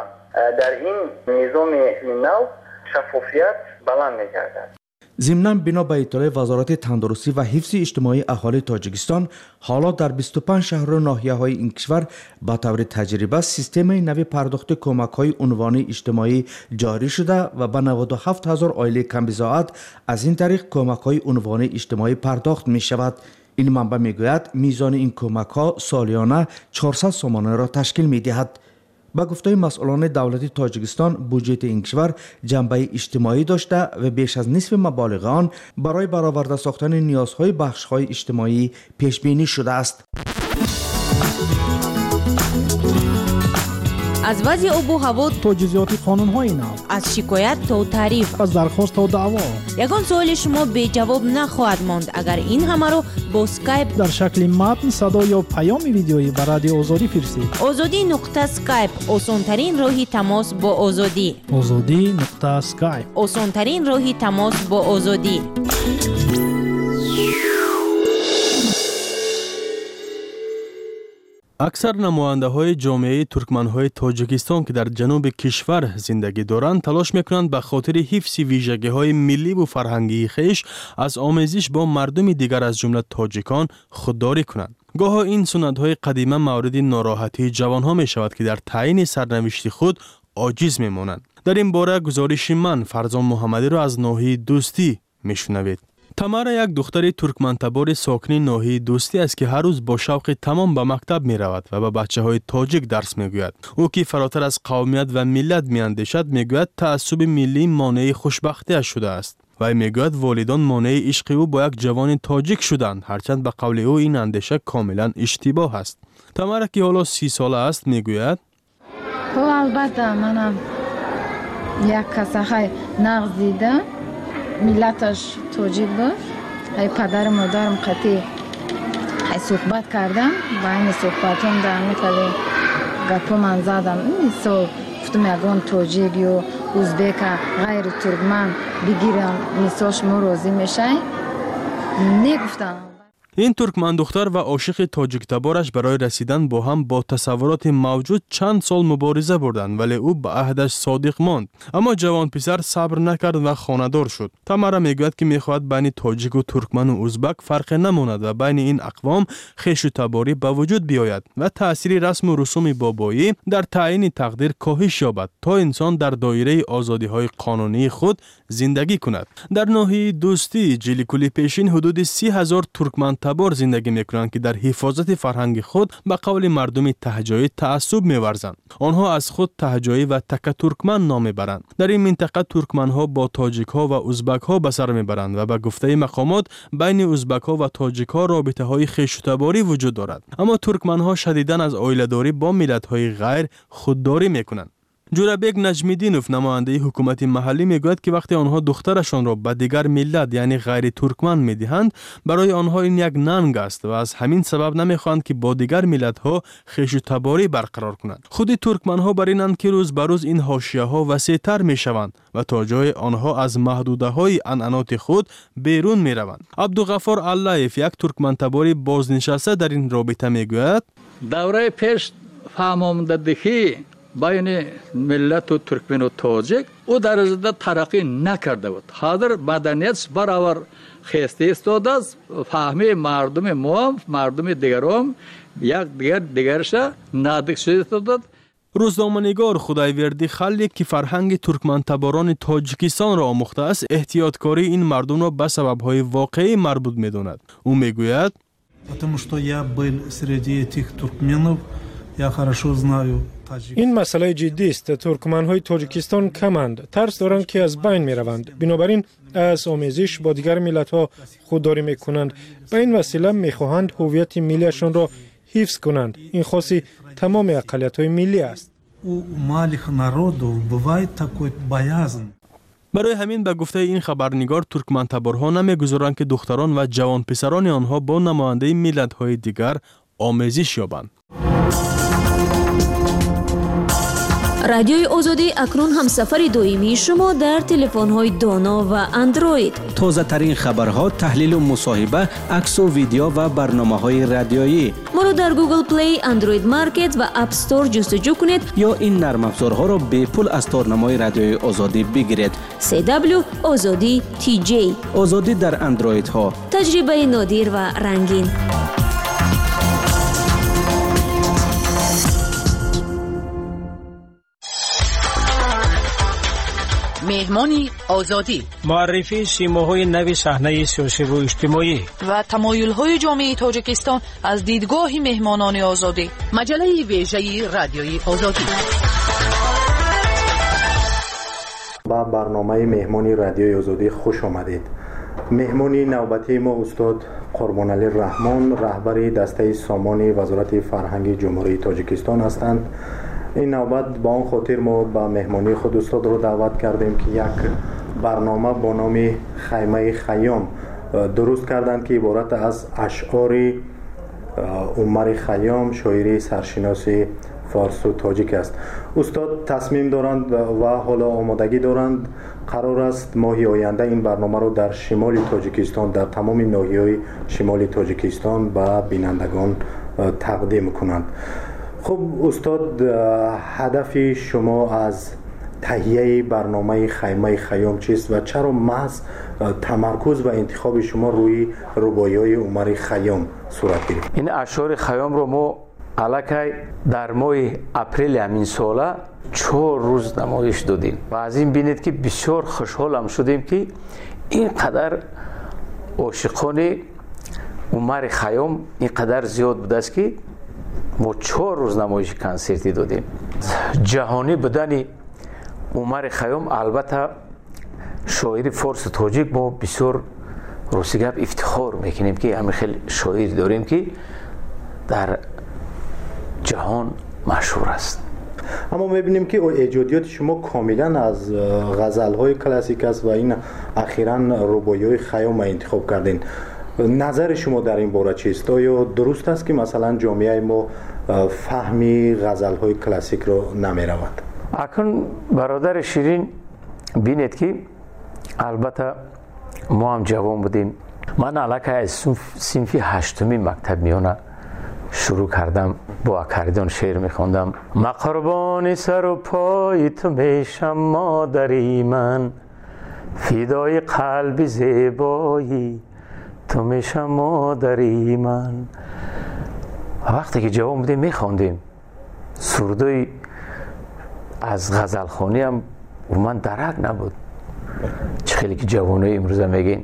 R: در این نظام نو شفافیت بلند می‌گردد.
P: ضمناً بنا به اطلاع وزارت تندرستی و حفظ اجتماعی اهالی تاجیکستان حالا در بیست و پنج شهر و ناحیه‌های این کشور به طور تجربه سیستم نوی پرداخت کمک‌های عنوانی اجتماعی جاری شده و به نود و هفت هزار عائله کم بضاعت از این طریق کمک‌های عنوانی اجتماعی پرداخت می‌شود. این منبع می‌گوید میزان این کمک‌ها سالیانه چهارصد سامانه را تشکیل می‌دهد. با گفته مسئولان دولتی تاجیکستان بودجه این کشور جنبه اجتماعی داشته و بیش از نصف مبالغ آن برای برآورده ساختن نیازهای بخش‌های اجتماعی پیش بینی شده است.
A: از وضع آب و هوا
O: تا جزئیات قانون‌های نو،
A: از شکایت تا تعریف،
O: از درخواست تا دعوا.
A: یگان سوال شما بی جواب نخواهد ماند اگر این همه رو با اسکایپ
O: در شکل متن، صدا یا پیام ویدیویی به رادیو آزادی فرستید.
A: آزادی نقطه اسکایپ آسان‌ترین راهی تماس با آزادی.
O: آزادی نقطه اسکایپ
A: آسان‌ترین راهی تماس با آزادی.
B: اکثر نماینده های جامعه ترکمن های تاجیکستان که در جنوب کشور زندگی دارند تلاش میکنند به خاطر حفظ ویژگی های ملی و فرهنگی خیش از آمیزش با مردم دیگر از جمله تاجیکان خودداری کنند. گاه این سنت‌های قدیمه مورد ناراحتی جوانها می شود که در تعیین سرنوشت خود عاجز میمانند. در این باره گزارش من فرزان محمدی را از ناحیه دوستی میشنوید. تمارا یک دختر ترکمن‌تبار ساکن ناحیه دوستی است که هر روز با شوق تمام به مکتب می رود و به بچه های تاجیک درس می گوید. او که فراتر از قومیت و ملت می اندیشد می گوید تعصب ملی مانع خوشبختی شده است. و می گوید والدان مانع عشق او با یک جوان تاجیک شدند، هرچند به قول او این اندیشه کاملا اشتباه است. تمارا که حالا سی ساله است می گوید
S: خب البته منم یک کسای نقض دیدم، ملتش تاجیک بود. های پدر مادرم قطعی های صحبت کردم و این صحبت هم در میتوی گپو من زدم این سو گفتم یکان تاجیک یا ازبک غیر ترکمن بگیرم میساش ما راضی میشه نگفتم.
B: این ترکمن دختر و عاشق تاجیک تبارش برای رسیدن با هم با تصورات موجود چند سال مبارزه بردند، ولی او به عهدش صادق ماند. اما جوان پسر صبر نکرد و خانه‌دار شد. تمارا میگوید که میخواهد بین تاجیک و ترکمن و ازبک فرق نماند و بین این اقوام خویش و تباری به وجود بیاید و تأثیر رسم و رسوم بابایی در تعیین تقدیر کاهش یابد تا انسان در دایره آزادی‌های قانونی خود زندگی کند. در ناحیه دوستی جلیکولی پیشین حدود سی هزار ترکمن تبار زندگی میکنند که در حفاظت فرهنگ خود به قول مردم تهجایی تعصب میورزند. آنها از خود تهجایی و تک ترکمن نام میبرند. در این منطقه ترکمن ها با تاجیک ها و ازبک ها به سر میبرند و به گفته مقامات بین ازبک ها و تاجیک ها رابطه های خویش و تباری وجود دارد. اما ترکمن ها شدیداً از عائله‌داری با ملت های غیر خودداری میکنند. جورابک نجمیدینوف نماینده حکومت محلی میگوید که وقتی آنها دخترشان را به دیگر ملت یعنی غیر ترکمن میدهند برای آنها این یک ننگ است و از همین سبب نمیخواهند که با دیگر ملت ها خویش و تباری برقرار کنند. خود ترکمن ها بر اینند که روز به روز این حاشیه ها وسیع‌تر میشوند و تا جای آنها از محدوده های عنعنات خود بیرون میروند. عبدالغفار علایف یک ترکمن تباری بازنشسته در این رابطه میگوید
T: دوره پیش فهماندهی بین ملت و ترکمن و تاجیک او در ازده ترقی نکرده بود. حاضر مدنیت برابر خسته ایستاده است. فهمی مردم ما مردم دیگرم یک دیگر دیگرش نادیده شده.
B: روزنامه‌نگار خدایوردی خلیق که فرهنگ ترکمن تباران تاجیکستان را آموخته است احتیاطکاری این مردم را به سبب‌های واقعی مربوط می‌داند. او میگوید
U: потому что я был среди этих туркменов я хорошо знаю.
J: این مسئله جدی است. ترکمن های تاجیکستان کمند، ترس دارند که از بین می روند. بنابراین از آمیزش با دیگر ملت ها خودداری می کنند. به این وسیله می خواهند هویت ملیشان را حفظ کنند. این خاصی تمام اقلیت های ملی است.
B: برای همین به گفته این خبرنگار ترکمن تبارها نمیگذارند که دختران و جوان پسران آنها با نماینده ملت های دیگر آمیزش یابند.
A: رادیوی آزادی اکنون همسفر دائمی شما در تلفن‌های دانا و اندروید.
B: تازه ترین خبرها، تحلیل و مصاحبه، عکس و ویدیو و برنامه‌های رادیویی.
A: ما رو در گوگل پلی، اندروید مارکت و اپ استور جستجو کنید
B: یا این نرم افزارها را به پول از تارنمای رادیوی آزادی بگیرید.
A: سی دبلیو آزادی تی جی.
B: آزادی در اندروید ها.
A: تجربه نادر و رنگین.
V: مهمانی آزادی،
W: معرفی سیماهای نوی صحنه سیاسی و اجتماعی
V: و تمایل‌های جامعه تاجیکستان از دیدگاه مهمانان آزادی. مجله ویژه رادیوی آزادی.
C: با برنامه مهمانی رادیوی آزادی خوش آمدید. مهمانی نوبتی ما استاد قربانعلی رحمان، رهبر دسته سامان وزارت فرهنگ جمهوری تاجیکستان هستند. این نوبت با اون خاطر ما با مهمانی خود استاد رو دعوت کردیم که یک برنامه با نام خیمه خیام درست کردند که عبارت از اشعار عمر خیام، شاعری سرشناس فارس و تاجیک است. استاد تصمیم دارند و حالا آمادگی دارند قرار است ماه آینده این برنامه رو در شمال تاجیکستان، در تمام ناحیه‌های شمال تاجیکستان به بینندگان تقدیم کنند. خب استاد، هدف شما از تهیه برنامه خیمه خیام چیست و چرا محض تمرکز و انتخاب شما روی رباعی‌های عمر خیام صورت گرفت؟
F: این اشعار خیام رو ما الکی در ماه اپریل همین ساله چهار روز نمایش دادیم و از این بینید که بسیار خوشحال هم شدیم که اینقدر عاشقان عمر خیام اینقدر زیاد بوده است که ما چهار روز نمایش کنسرتی دادیم. جهانی بودن عمر خیام، البته شاعر فارس و تاجیک ما بسیار روسی گپ افتخار میکنیم که همین خیلی شاعر داریم که در جهان مشهور است.
C: اما میبینیم که ایجادیات شما کاملا از غزل‌های کلاسیک است و این اخیراً رباعی‌های خیام انتخاب کردین. نظر شما در این باره چیست؟ آیا درست است که مثلا جامعه ما فهمی غزل‌های کلاسیک رو نمی‌رود؟
F: اکنون برادر شیرین بینید که البته ما هم جوان بودیم. من علاقه از صنف هشتمی مکتب میانه شروع کردم، با اکاردیون شعر میخوندم. من قربان سر و پای تو میشم مادری من، فدای قلب زیبایی تو میشم مادری من. وقتی که جوان بودیم میخوندیم سردوی از غزلخوانی هم و من درک نبود. چه خیلی که جوانای امروزه میگین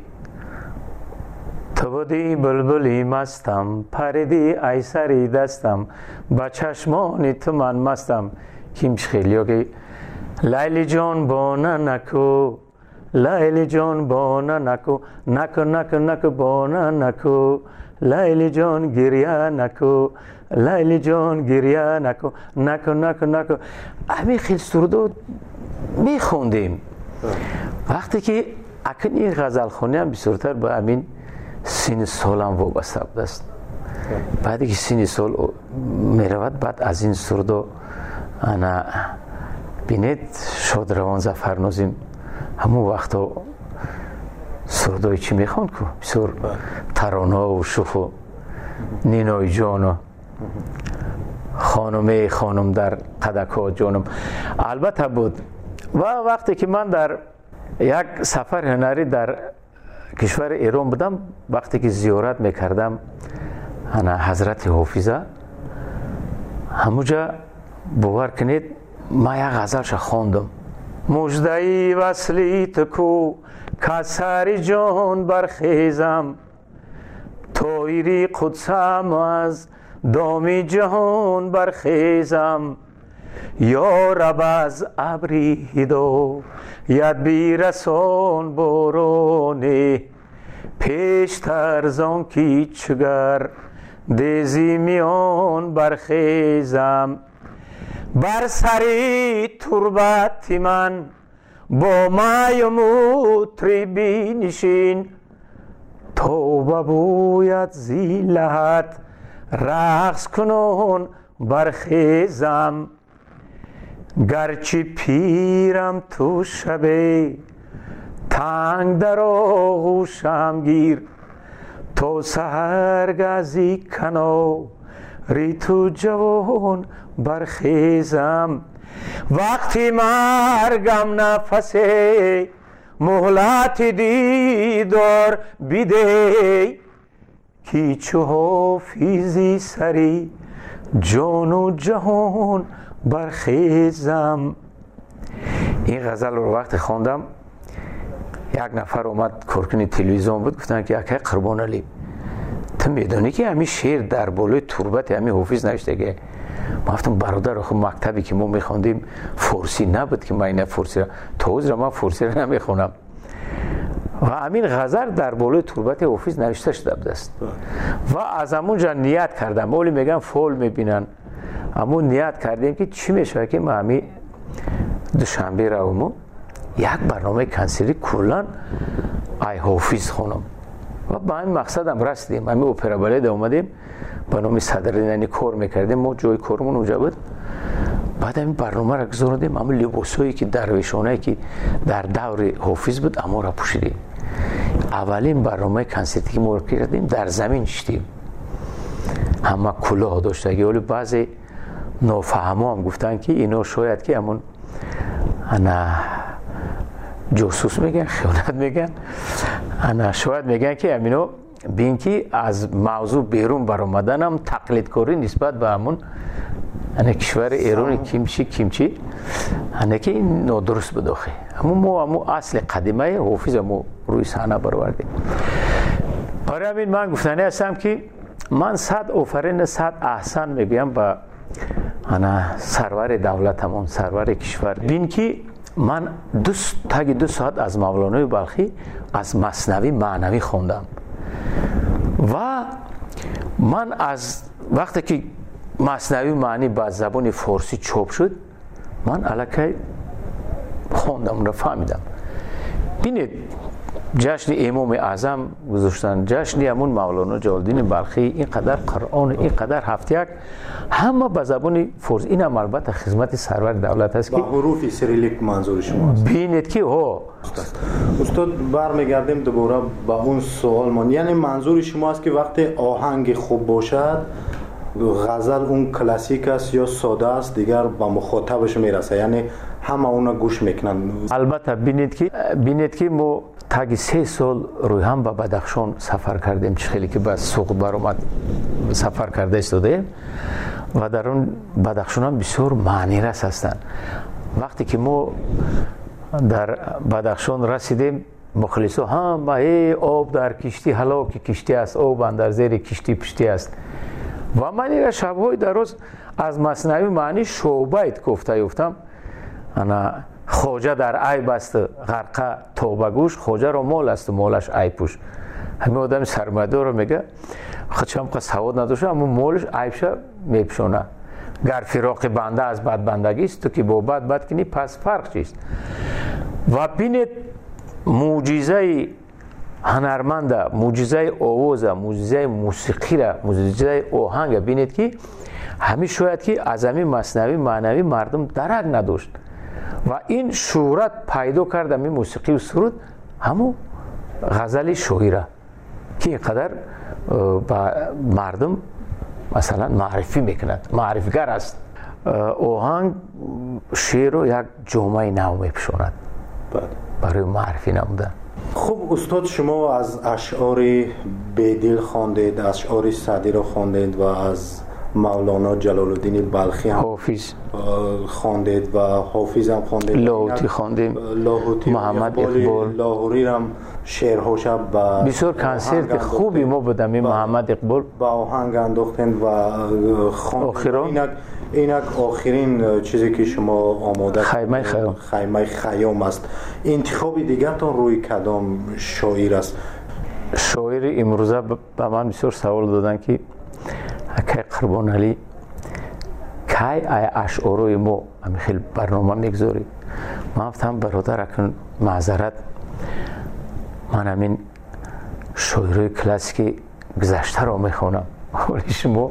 F: تو بودی بلبلی مستم، پریدی ای سری دستم، با چشمانی تو من مستم. کیم خیلی ها که لیلی جان بانه نکو، لیلی جان بانه نکو، نکو نکو نکو بانه نکو، لیلی جان گریه نکو، لیلی جان گریه نکو، نکو نکو نکو. همین خیلی سرودو میخوندیم. وقتی که اکنون این غزلخوانی هم بسیارتر با همین سین سال هم وابسته بود است. بعدی که سین سال میرود، بعد از این سرودو انا بینید شاد روان زفرنازیم همون وقتا سرودای چی میخوند که بسیار ترانه و شوخ و نینای جان خانمه خانم در قدکا جانم البته بود. و وقتی که من در یک سفر هنری در کشور ایران بودم، وقتی که زیارت میکردم انا حضرت حافظه، همونجا باور کنید ما یک غزلش خواندم. مژده‌ای وصلی تو کو کسری جان برخیزم، طایری قدسم از دامی جهان برخیزم. یا رب از ابری هدایت بیرسان بارانی، پیشتر زان کی چگر دیزی میان برخیزم. بر سری تربت من با مای و مطربی نشین، تا ببوید زی لحد رقص کنون برخیزم. گرچه پیرم تو شبه تنگ در آغوشم گیر، تا سحرگزی کناری تو جوان برخیزم. وقتی مرگم نفس مهلت دیدار بیده، کی چو حافظی سری جان و جهان برخیزم. این غزل رو وقتی خواندم یک نفر اومد کارکنی تلویزیون بود، گفتن که اکه قربان علی تو میدونی که همین شعر در بالای تربت همین حافظ نوشته که؟ ما گفتم برادر خب مکتبی که ما میخوندیم فارسی نبود که من این فارسی را توز را من فارسی را نمیخونم و همین غزل در بالای تربت حافظ نوشته شده بود است. و از همونجا نیت کردم، اولی میگن فول میبینن اما نیت کردیم که چی میشه که ما همین دوشنبه رو یک برنامه کنسری کلان ای حافظ خونم و با این مقصد هم رسیدیم. همین اپرا بالید اومدیم با نام صدرنشین کار میکردیم، ما جای کارمون اونجا بود. بعد این برنامه را گذاردیم، اما لباسایی که درویشانه که در دور حافظ بود اما را پوشیدیم. اولین برنامه کنسرتی که ما کردیم در زمین شدیم، همه کلاه داشته. ولی بعضی نافهما هم گفتن که اینا شاید که همون انا جاسوس میگن، خیانت میگن، انا شاید میگن که امینو بین که از موضوع بیرون برآمدن هم تقلید کاری نسبت به همون انا کشور ایران کیمچی کیمچی انا که این نادرست بداخه. اما ما اما اصل قدیمه حافظ ما روی صحنه برآوردیم. برای همین من گفتنی هستم که من صد آفرین صد احسان میگم با انا سرور دولتمون، سرور کشور. بین که من دو تاگی دو ساعت از مولانای بلخی از مثنوی معنوی خوندم و من از وقتی که مثنوی معنی با زبان فارسی چاپ شد من الکی خوندم و فهمیدم. بینید جشن امام اعظم گذاشتن، جشن همون مولانا جلال‌الدین بلخی، اینقدر قرآن، اینقدر هفتیک، همه به زبان فارسی. این هم البته خدمت سرور دولت است که
C: با حروف سریلیک منظور شما است.
F: بینید که ها
C: استاد برمیگردیم دوباره با اون سوال من، یعنی منظور شما است که وقتی آهنگ خوب باشد غزل اون کلاسیک است یا ساده است دیگر با مخاطبش میرسه، یعنی همه اونا گوش میکنن.
F: البته بینید که بینید که ما تا سه سال روی هم با بدخشان سفر کردیم، چه خیلی که با سوق برآمد سفر کرده استودیم و در اون بدخشان هم بسیار معنی رس هستند. وقتی که ما در بدخشان رسیدیم مخلصو هم ای آب در کشتی هلاک کشتی است، آب اندر زیر کشتی پشتی است. و من این شب‌های دراز از مثنوی معنی شعبیت گفته یفتم. انا خوجه در عیب است غرقه توبه گوش، خوجه را مال است و مالش عیب پوش. همین آدم سرمایه‌دار رو میگه خودش هم قصد سواد نداشته اما مالش عیبش میپشونه. گر فراق بنده از بد بندگی است تو که با بد بد کنی پس فرق چیست. و بینید معجزه هنرمند، معجزه آواز، معجزه موسیقی را، معجزه آهنگ بینید که همین شاید که از همین مثنوی معنوی مردم درک نداشت و این شهرت پیدا کرد همین موسیقی و سرود همون غزل شاعره که اینقدر با مردم مثلا معرفی میکند، معرفیگر است. آهنگ شعر رو یک جامعه نو میپشاند برای معرفی نمودن.
C: خب استاد شما از اشعار بیدل خواندید، اشعار سعدی را خواندید و از مولانا جلال الدین بلخی هم
F: حافظ
C: خواندید و حافظ هم خواندید،
F: لاهوتی خواندیم،
C: لاهوتی
F: محمد اقبال
C: لاهوری هم شعرهاش با
F: بسیار کنسرت خوبی ما بودم. این محمد اقبال
C: با آهنگ انداختند و خواندید. اینک آخرین چیزی که شما آماده
F: خیمه خیام
C: خیمه خیام است. انتخاب دیگرتان روی کدام شاعر است؟
F: شاعر امروزه به من بسیار سوال دادن که اکی قربان علی کی ای اشعارای ما همین خیلی برنامه میگذاری؟ من گفتم برادر اکن معذرت من همین شاعرای کلاسیک گذشته را میخوانم ولی شما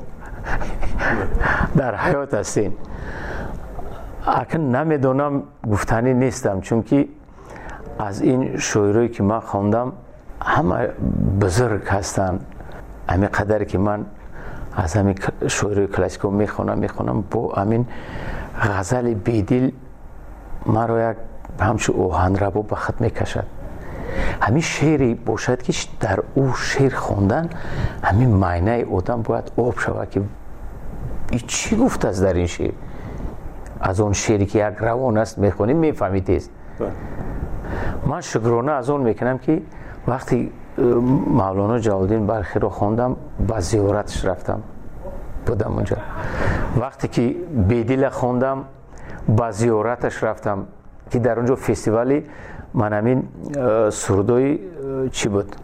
F: در حیات هستین. اکن نمیدونم گفتنی نیستم چون که از این شاعرایی که من خواندم همه بزرگ هستن. همین قدر که من از همین شاعرای کلاسیک میخونم میخونم با همین غزل بیدل من رو یک همچون اوهن ربو به خط میکشد. همین شعری باشد که در او شعر خوندن همین معنی آدم باید آب شود که ای چی گفت است در این شعر. از اون شعری که یک روان است میخونیم میفهمید است. من شکرانه از اون میکنم که وقتی مولانا جلال الدین بلخی رو خوندم با زیارتش رفتم بودم اونجا. وقتی که بیدل خوندم با زیارتش رفتم که در اونجا فستیوالی من همین سرودای چی بود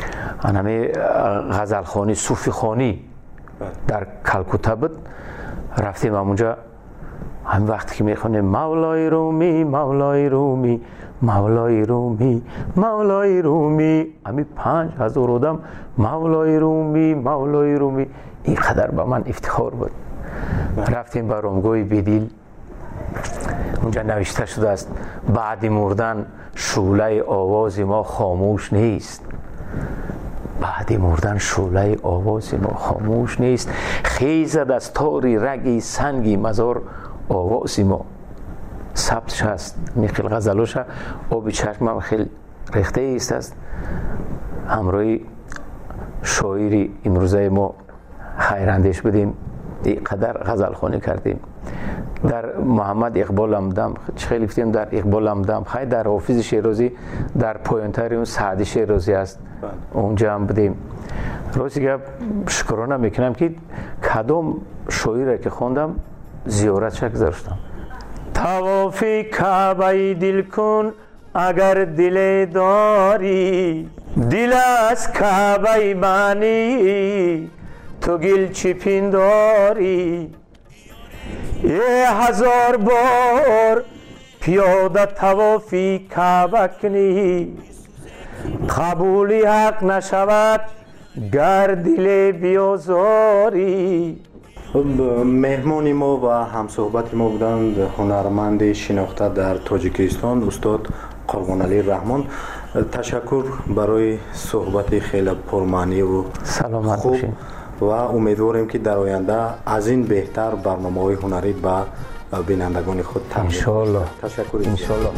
F: همین غزل خوانی صوفی خوانی در کلکوتا بود. رفتیم اونجا، همین وقتی که میخونیم مولای رومی مولای رومی مولای رومی مولای رومی، همین پنج هزار آدم مولای رومی مولای رومی، اینقدر با من افتخار بود. رفتیم با رامگوی بدیل، اونجا نوشته شده است بعد مردن شعله آواز ما خاموش نیست، بعد مردن شعله آواز ما خاموش نیست، خیزد از تاری رگی سنگی مزار آواز ما. ثبتش هست، میخیل غزلوش آبی چشمم خیلی ریخته ایست است. همراهی شاعری امروزه ما خیراندیش بودیم، اینقدر غزل خوانی کردیم. در محمد اقبال همدم خیلی گفتیم، در اقبال همدم خیلی، در حافظ شیرازی، در پایانتر اون سعدی شیرازی است، اونجا هم بودیم. روزی که شکرانه میکنم که کدام شاعری که خوندم زیارت شک گذاشتم. توافی کعبه دل کن اگر دل داری، دل از کعبه منی تو گل چی پنداری، یه هزار بار پیاده توافی کعبه کنی، قبولی حق نشود گر دل بیازاری.
C: مهمان ما و همصحبت ما بودند هنرمند شناخته در تاجیکستان استاد قربانعلی رحمان. تشکر برای صحبت خیلی پرمعنی و
F: سلامت
C: خوب
F: باشین
C: و امیدواریم که در آینده از این بهتر برنامه‌های هنری به بینندگان خود تقدیم کنیم.
F: انشالله.
C: تشکر.
F: انشالله.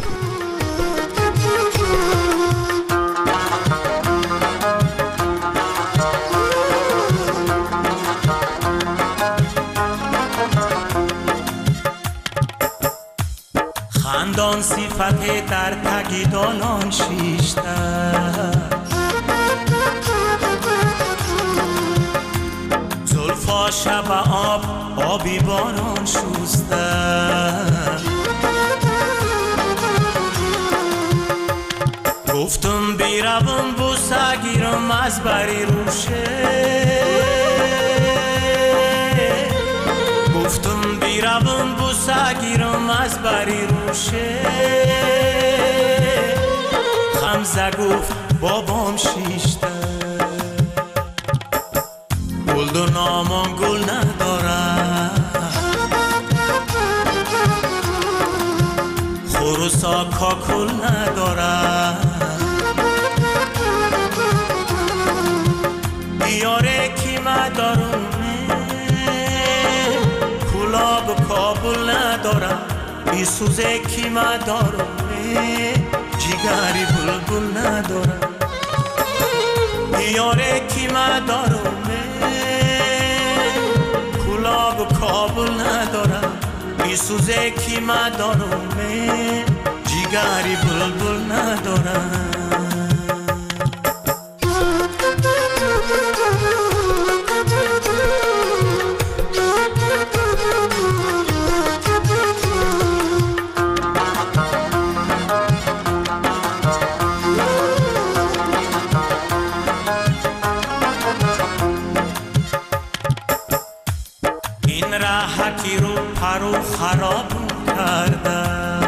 G: خندان صفت در تگیدانان شیشته، زلفا شب آب آبی باران شسته، گفتم بیروم بوسه گیرم از بری روشه، گفتم بیروم بوسه گیرم از بری روشه، خمزه گفت بابام شیشته، گل دو نامان گل نداره، خروسا کاکل نداره، بیاره کی مدارونه کلاب کابل نداره، بی سوزه کی مدارونه جیگری بلبل نداره، بیاره کی مدارونه کلاب کابل نداره، بی سوزه کی مدارونه جیگری بلبل نداره. رو خراب کرده،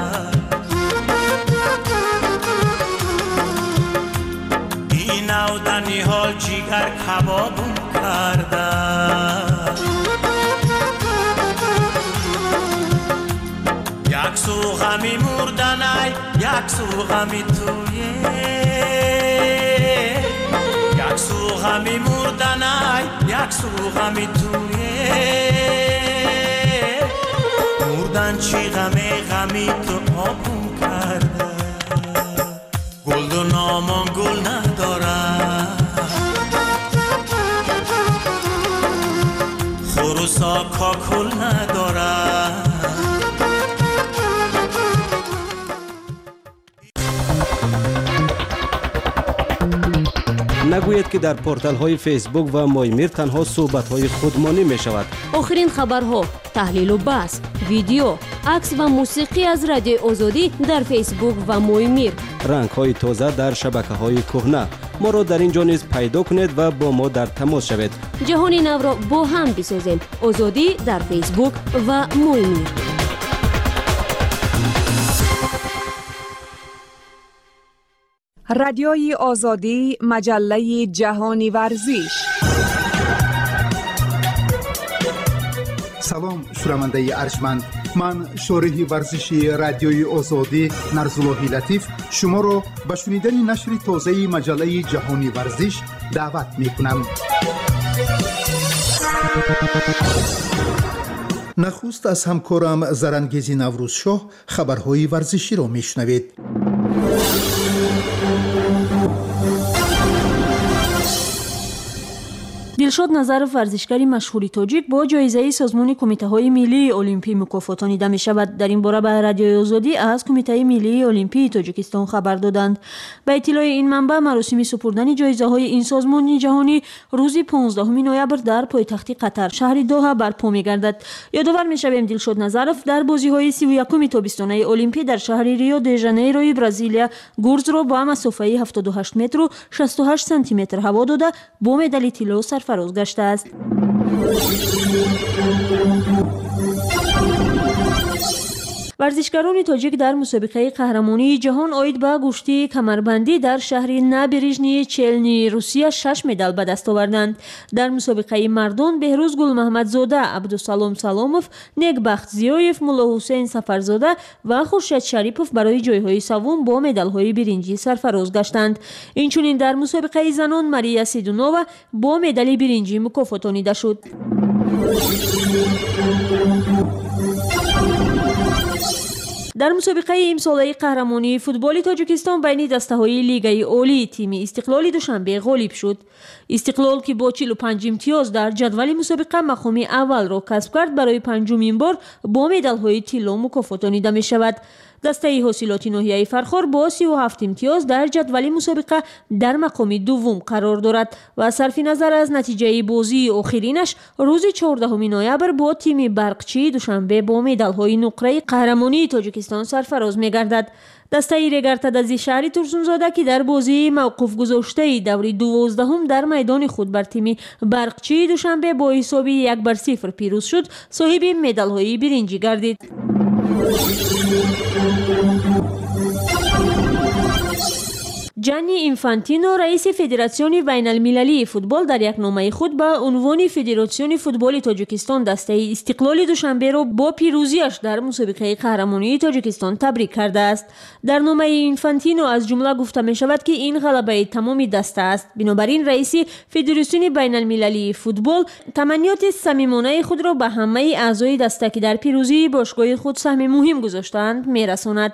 G: این اودنی حال جیگر کباب کرده، یک سو غمی مردنای یک سو غمی تویه، یک سو غمی مردنای یک سو غمی تویه، مردن چی غمی غمی تو آبون کرده، گل دو نامان گل نداره، خروسا کاکل نداره.
B: نگویید که در پورتال های فیسبوک و مایمیر تنها صحبت های خودمانی می شود.
A: آخرین خبرها، تحلیل و بحث، ویدیو، عکس و موسیقی از رادیوی آزادی در فیسبوک و مایمیر.
B: رنگ های تازه در شبکه های کهنه. ما را در اینجا نیز پیدا کنید و با ما در تماس شوید.
A: جهان نو را با هم بسازیم. آزادی در فیسبوک و مایمیر.
E: رادیوی آزادی، مجله جهانی ورزش.
H: سلام شنونده ارجمند، من شارح ورزشی رادیوی آزادی نرزاللهی لطیف شما را به شنیدن نشر تازه مجله جهانی ورزش دعوت می کنم. نخست از همکارم زرنگیزی نوروزشاه خبرهای ورزشی را می شنوید.
I: دلشاد نظرов ورزشکاری مشهوری تاجیک با جایزه سازمان کمیته ملی المپی مکافاتانیده می شود. در این باره به رادیوی آزادی از کمیته ملی المپی تاجیکستان خبر دادند. به اطلاع این منبع مراسم سپردن جایزه های این سازمان جهانی روز پانزدهم نوامبر در پایتخت قطر شهر دوحه برپا می گردد. یادآور می شویم دلشاد نظرов در بازی های سی و یکم تابستانه المپی در شهر ریو دی ژانیروی برزیلیا گرز را با مسافه هفتاد و هشت متر و شصت و هشت سانتی متر هوا داده با مدال طلا سرفراز گشته است. ورزشکاران تاجیک در مسابقه قهرمانی جهان عاید به گشتی کمربندی در شهر نبریژنی چلنی روسیه شش مدال به دست آوردند. در مسابقه مردان بهروز گل محمدزاده، عبدالسلام سلاموف، نگبخت زیایف، مولا حسین سفرزاده و خورشید شریپوف برای جایهای سوم با مدال‌های برنجی سرفراز گشتند. اینچنین در مسابقه زنان ماریا سیدونووا با مدال برنجی مکافاتانیده شد. در مسابقه امساله قهرمانی فوتبال تاجیکستان بین دسته‌های لیگ عالی تیم استقلال دوشنبه غالب شد. استقلال که با چهل و پنج امتیاز در جدول مسابقه مقام اول را کسب کرد برای پنجمین بار با مدال‌های طلا مکافاتانیده می شود. دسته حاصلات ناحیه فرخار با سی و هفت امتیاز در جدول مسابقه در مقام دوم قرار دارد و صرف نظر از نتیجه بازی آخرینش روز چهاردهم نوامبر با تیم برقچی دوشنبه با مدال‌های نقره قهرمانی تاجیکستان سرفراز می‌گردد. دسته رگرتد از شهر ترسونزاده که در بازی موقوف گذاشته دور دوازدهم در میدان خود بر تیم برقچی دوشنبه با حساب یک بر صفر پیروز شد، صاحب مدال‌های برنجی گردید. جانی اینفانتینو رئیس فدراسیون بین المللی فوتبال در یک نامه خود به عنوان فدراسیون فوتبال تاجیکستان دسته استقلال دوشنبه را با پیروزیش در مسابقه قهرمانی تاجیکستان تبریک کرده است. در نامه اینفانتینو از جمله گفته می شود که این غلبه تمامی دسته است. بنابراین رئیس فدراسیون بین المللی فوتبال تمنیات صمیمانه خود را به همه اعضای دسته که در پیروزی باشگاه خود سهم مهم گذاشتند می رساند.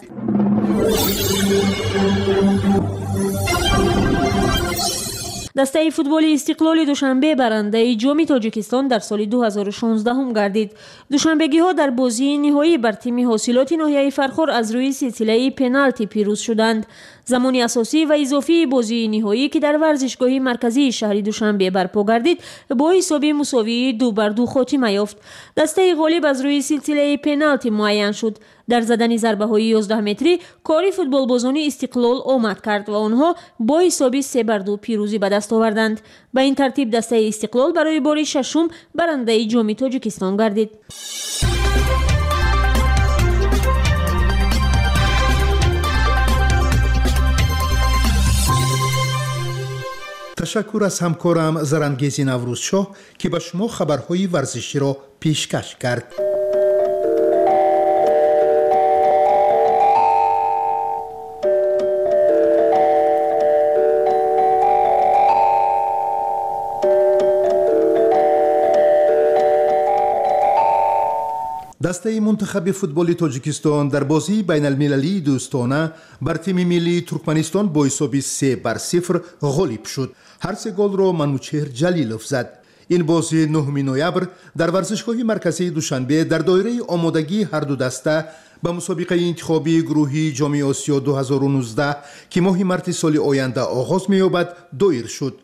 I: دسته فوتبال استقلال دوشنبه برنده جام تاجیکستان در سال دو هزار و شانزده هم گردید. دوشنبگی ها در بازی نهایی بر تیم حاصلات ناحیه فرخار از روی سلسله پنالتی پیروز شدند. زمان اساسی و اضافی بازی نهایی که در ورزشگاه مرکزی شهر دوشنبه برپا گردید با حساب مساوی دو بر دو خاتمه یافت. دسته غالب از روی سلسله پنالتی معین شد. در زدن ضربه های یازده متری کاری فوتبال بازان استقلال آمد کرد و آنها با حساب سه بر دو پیروزی به دست آوردند. به این ترتیب دسته استقلال برای بار ششم برنده جام تاجیکستان گردید.
H: تشکر از همکارم زرنگیزی نوروزشاه که به شما خبرهای ورزشی را پیشکش کرد. دسته منتخب فوتبال تاجیکستان در بازی بین المللی دوستانه بر تیم ملی ترکمنستان با حساب سه بر صفر غالب شد. هر سه گل را منوچهر جلیلوف زد. این بازی نهم نوامبر در ورزشگاه مرکزی دوشنبه در دایره آمادگی هر دو دسته به مسابقه انتخابی گروهی جام آسیا دو هزار و نوزده که ماه مارس سال آینده آغاز می‌یابد دایر شد.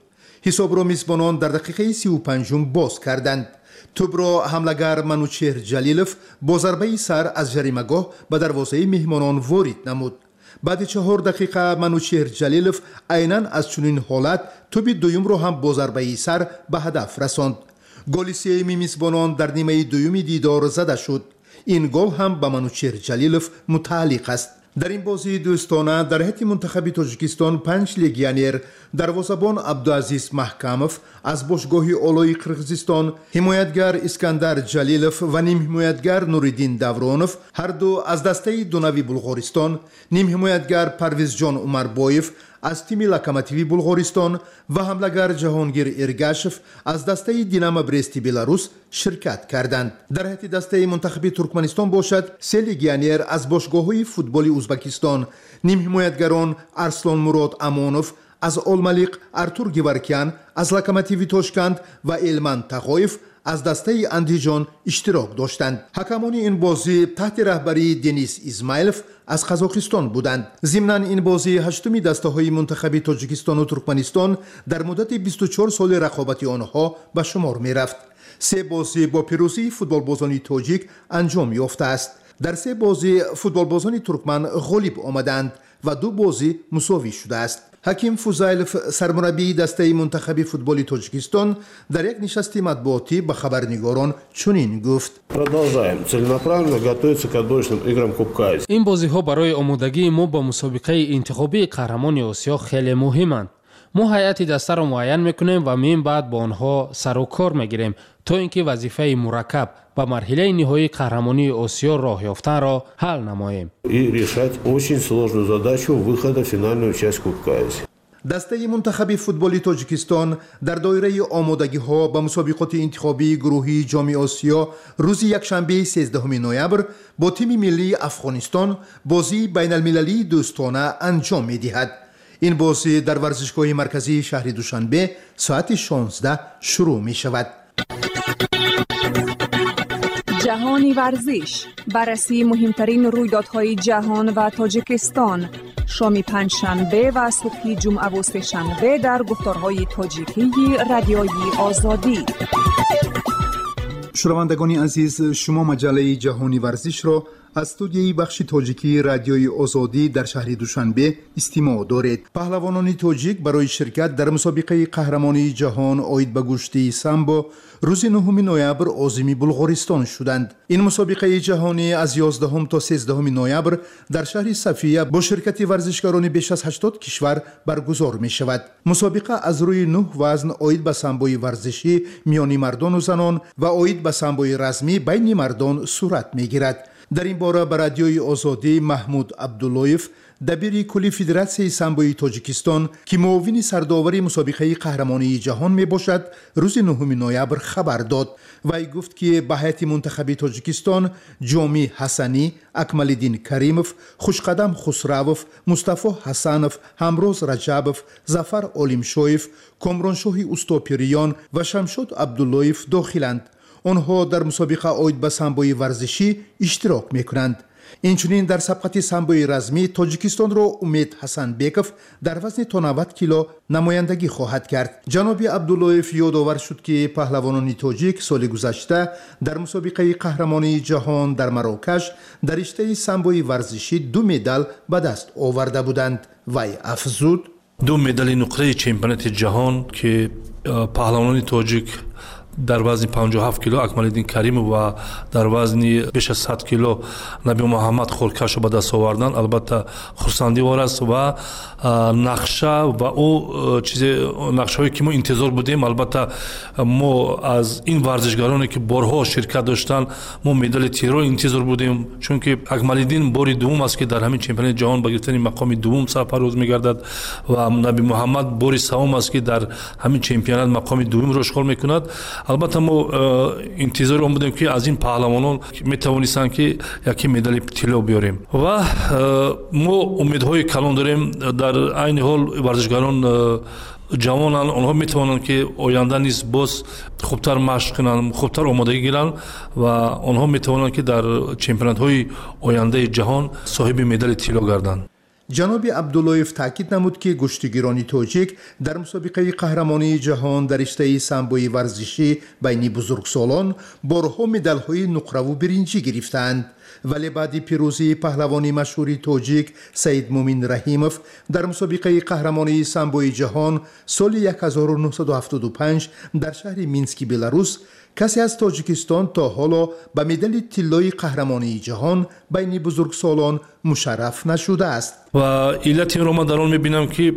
H: حساب میزبانان در دقیقه سی و پنجم باز کردند. توپ را حمله‌گر منوچهر جلیلوف با ضربه سر از جریمه‌گاه به دروازه مهمانان وارد نمود. بعد چهار دقیقه منوچهر جلیلوف عیناً از چنین حالت توپ دوم را هم با ضربه سر به هدف رساند. گل سوم میزبانان در نیمه دوم دیدار زده شد. این گل هم به منوچهر جلیلوف متعلق است. در این بازی دوستانه در هیئت منتخب تاجیکستان پنج لگیونر دروازه‌بان عبدالعزیز محکموف از باشگاه اولای قرقیزستان، حمایتگر اسکندر جلیلوف و نیم حمایتگر نوریدین دورونوف هر دو از دسته دونوی بلغارستان، نیم حمایتگر پرویز جان عمربایف از تیم لوکوموتیو بلغارستان و حمله‌گر جهانگیر ارگاشف از دسته دینامو برستی بلاروس شرکت کردند. در هیئت دسته منتخب ترکمنستان باشد سه لگیونر از باشگاه‌های فوتبال ازبکستان، نیم حمایتگران ارسلان مراد امانوف از الملیق، ارتور گیورکیان از لوکوموتیو تاشکند و ایلمن تقایف از دسته اندیجان اشتراک داشتند. حکمان این بازی تحت رهبری دنیس اسماعیلوف از قزاقستان بودند. ضمناً این بازی هشتمی دسته های منتخب تاجیکستان و ترکمنستان در مدت بیست و چهار سال رقابت آنها به شمار می رفت. سه بازی با پیروزی فوتبالبازان تاجیک انجام یافته است. در سه بازی فوتبالبازان ترکمن غالب آمدند و دو بازی مساوی شده است. حکیم فوزایلوف سرمربی دسته منتخب فوتبال تاجیکستان در یک نشست مطبوعاتی به خبرنگاران چنین گفت:
W: این بازی‌ها برای آمادگی ما با مسابقه انتخابی قهرمان آسیا خیلی مهمند. ما هیئت دسته را معین میکنیم و من بعد با آنها سر و کار میگیریم تا اینکه وظیفه مرکب به مرحله نهایی قهرمانی آسیا راه یافتن را حل نماییم.
H: دسته منتخب فوتبال تاجیکستان در دایره آمادگی ها به مسابقات انتخابی گروهی جام آسیا روز یکشنبه سیزدهم نوامبر با تیم ملی افغانستان بازی بین المللی دوستانه انجام می دهد. این بازی در ورزشگاه مرکزی شهر دوشنبه ساعت شانزده شروع می شود.
E: جهانی ورزش، بررسی مهمترین رویدادهای جهان و تاجیکستان، شام پنجشنبه و صبح جمعه و سه‌شنبه در گفتارهای تاجیکی رادیوی آزادی.
H: شنوندگان عزیز، شما مجله جهانی ورزش را از استودیوی بخش تاجیکی رادیوی آزادی در شهر دوشنبه استماع دارید. پهلوانان تاجیک برای شرکت در مسابقه قهرمانی جهان عاید به کشتی سامبو روز نهم نوامبر عازم بلغارستان شدند. این مسابقه جهانی از یازدهم تا سیزدهم نوامبر در شهر صفیه با شرکت ورزشکاران بیش از هشتاد کشور برگزار می شود. مسابقه از روی نه وزن عاید به سامبوی ورزشی میان مردان و زنان و عاید به سامبوی رزمی بین مردان صورت می گیرد. در این باره به رادیوی آزادی محمود عبداللهیف دبیر کلی فدراسیون سامبوی تاجیکستان که معاون سرداوری مسابقه قهرمانی جهان می باشد روز نهم نوامبر خبر داد. وی گفت که به هیئت منتخب تاجیکستان جامی حسنی، اکمالدین کریموف، خوشقدم خسروف، مصطفی حسنوف، همروز رجبوف، ظفر علیمشویف، کامرانشاه استوپیریان و شمشاد عبداللهیف داخلند. آنها در مسابقه عاید به سامبوی ورزشی اشتراک میکنند. اینچنین در سبقت سامبوی رزمی تاجیکستان را امید حسن بیکوف در وزن تا نود کیلو نمایندگی خواهد کرد. جناب عبداللهیف یادآور شد که پهلوانان تاجیک سال گذشته در مسابقه قهرمانی جهان در مراکش در رشته سامبوی ورزشی دو مدال به دست آورده بودند. وی افزود:
K: دو مدال نقره چمپیونات جهان که پهلوانان تاجیک در وزن پنجاه و هفت کیلو اکمالدین کریم و در وزن بیش از صد کیلو نبی محمد خورکش به دست آوردن البته خرسندی وار است و نقشه و او چیز نقشه‌ای که ما انتظار بودیم. البته ما از این ورزشکارانی که بارها شرکت داشتن ما مدال تیرو انتظار بودیم، چون که اکمالدین باری دوم است که در همین چمپیونات جهان به گرفتن مقام دوم سرفراز می‌گردد و نبی محمد باری سوم است که در همین چمپیونات مقام دوم را اشغال می‌کند. البته ما انتظار آن بودیم که از این پهلوانان میتوانستند که یکی مدال طلا بیاریم و ما امیدهای کلان داریم. در این حال ورزشکاران جوان آنها میتوانند که آینده نیز باز خوبتر مشق کنند، خوبتر آمادگی گیرند و آنها میتوانند که در چمپیونات های آینده جهان صاحب مدال طلا گردند.
H: جناب عبداللهیف تاکید نمود که گشتیگیران تاجیک در مسابقه قهرمانی جهان در رشته سامبوی ورزشی بین بزرگسالان بارها مدال‌های نقره و برنجی گرفتند، ولی بعد پیروزی پهلوان مشهور تاجیک سید مومن رحیموف در مسابقه قهرمانی سامبوی جهان سال هزار و نهصد و هفتاد و پنج در شهر مینسک بلاروس، کسی از تاجیکستان تا حالا به مدال طلای قهرمانی جهان بین بزرگسالان مشرف نشده است.
K: و علت این رو من در آن می‌بینم که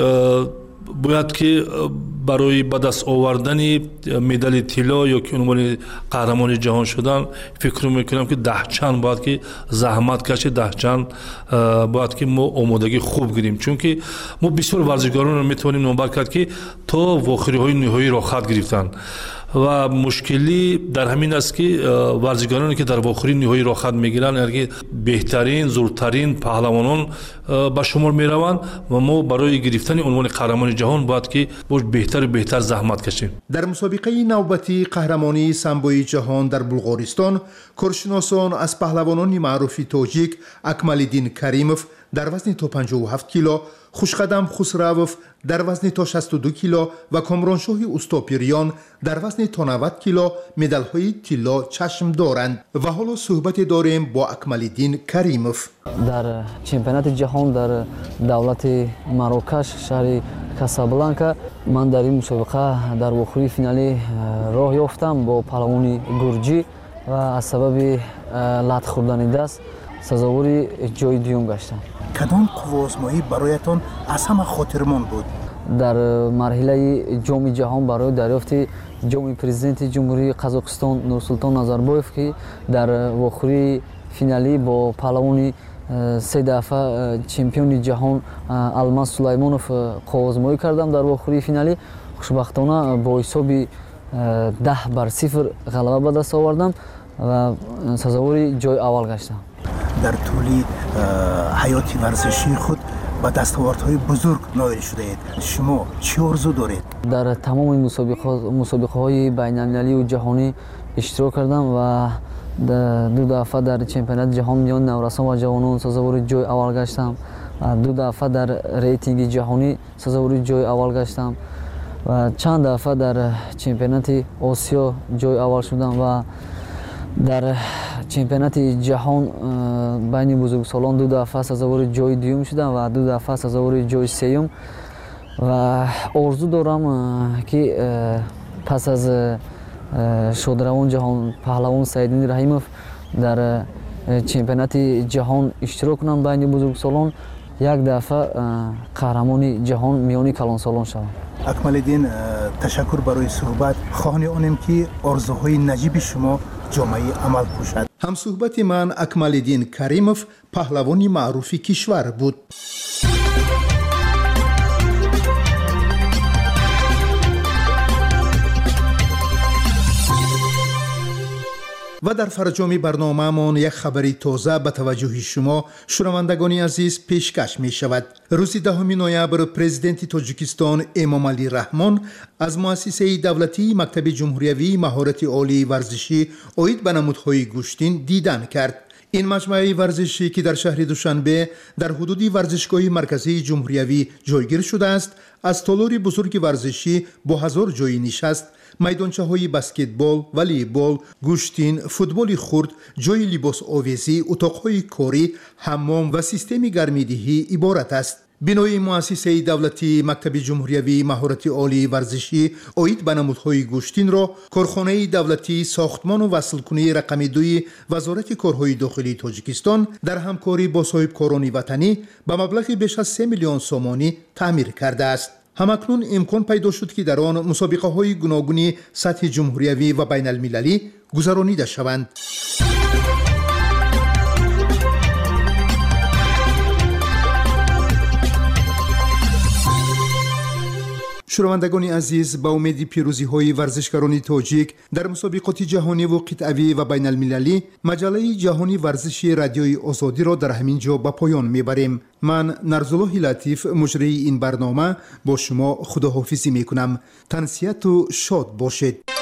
K: باید که برای به دست آوردن مدال طلا یا که عنوان قهرمان جهان شدن فکر میکنم که ده چند باید که زحمت کشید، ده چند باید که ما آمادگی خوب گیریم، چون که ما بسیار ورزشکاران رو میتونیم نمبر کرد که تا واخری های نهایی را خط گرفتن و مشکلی در همین است که ورزشکارانی که در واخری نهایی را خط میگیرن اگر بهترین زورترین پهلوانان به شمار میروند و ما برای گرفتن عنوان قهرمان جهان باید که باش بهتر و بهتر زحمت کشیم.
H: در مسابقه نوبتی قهرمانی سامبوی جهان در بلغارستان، کارشناسان از پهلوانان معروف تاجیک اکمالدین کریموف در وزن تا پنجاه و هفت کیلو، خوشقدم خسروف در وزن تا شصت و دو کیلو و کامرانشاه اوستاپیریان در وزن تا نود کیلو مدال‌های طلا چشم دارند. و حالا صحبت داریم با اکمالدین کریموف.
L: در چمپیونات جهان در دولت مراکش شهر کاسابلانکا من در این مسابقه در واخری فینالی راه یافتم با پهلوان گرجی و از سبب لط خوردن دست سزاوار جای دوم گشتم.
O: کدام قوازمایی برایتان از همه خاطرمان بود؟
L: در مرحله جام جهان برای دریافت جام پرزیدنت جمهوری قزاقستان نورسلطان نظربایف که در واخری فینالی با پهلوان سه دفعه چمپیون جهان الماس سلیمانوف قوازمایی کردم. در واخری فینالی خوشبختانه با حساب ده بر صفر غلبه به دست آوردم و سزاوار جای اول گشتم.
O: در طول حیات ورزشی خود با دستاوردهای بزرگ نائل شده اید. شما چه آرزو دارید؟
L: در تمام مسابقه مسابقه های بین المللی و جهانی اشتراک کردم و دو دفعه در چمپیونات جهان میان نورسان و جوانان سزاوار جای اول گشتم و دو دفعه در ریتینگ جهانی سزاوار جای اول گشتم و چند دفعه در چمپیونات آسیا جای اول شدم و در چمپیونات جهان بین بزرگسالان دو دفعه سزاوار جای دوم شدم و دو دفعه سزاوار جای سوم و آرزو دارم که پس از شادروان جهان پهلوان سید رحیموف در چمپیونات جهان اشتراک کنم بین بزرگسالان یک دفعه قهرمان جهان میانی کلانسالان شوم.
O: اکمالدین تشکر برای صحبت. خواهان آنم که آرزوهای نجیب شما جامعه عمل کشد.
H: هم صحبت من اکمالدین کریموف پهلوانی معروف کشور بود. و در فرجام برنامه من یک خبری تازه به توجه شما شنوندگان عزیز پیشکش می شود. روز دهم نوامبر پرزیدنت تاجیکستان امام علی رحمان از مؤسسه دولتی مکتب جمهوری مهارت عالی ورزشی عاید به نمودهای گوشتین دیدن کرد. این مجموعه ورزشی که در شهر دوشنبه در حدود ورزشگاه مرکزی جمهوری جایگیر شده است، از تالار بزرگ ورزشی با هزار جای نشست، میدانچه های بسکتبال، والیبال، گوشتین، فوتبال خرد، جای لباس آویزی، اتاقهای کاری، حمام و سیستم گرمیدهی عبارت است. بنای مؤسسه دولتی مکتب جمهوری مهارت عالی ورزشی عاید به نمودهای گوشتین را کارخانه دولتی ساختمان و وصلکنی رقم دوی وزارت کارهای داخلی تاجیکستان در همکاری با صاحبکاران وطنی به مبلغ بیش از سه میلیون سومانی تعمیر کرده است. همکنون امکان پیدا شد که در آن مسابقه های گوناگونی سطح جمهوری و بین المللی گذرانیده شوند. شنوندگان عزیز، با امید پیروزی های ورزشکاران تاجیک در مسابقات جهانی و قطعی و بین المللی، مجله جهانی ورزشی رادیوی آزادی را در همین جا به پایان میبریم. من نرزالله لطیف مجری این برنامه با شما خداحافظی میکنم. تنسیت و شاد باشید.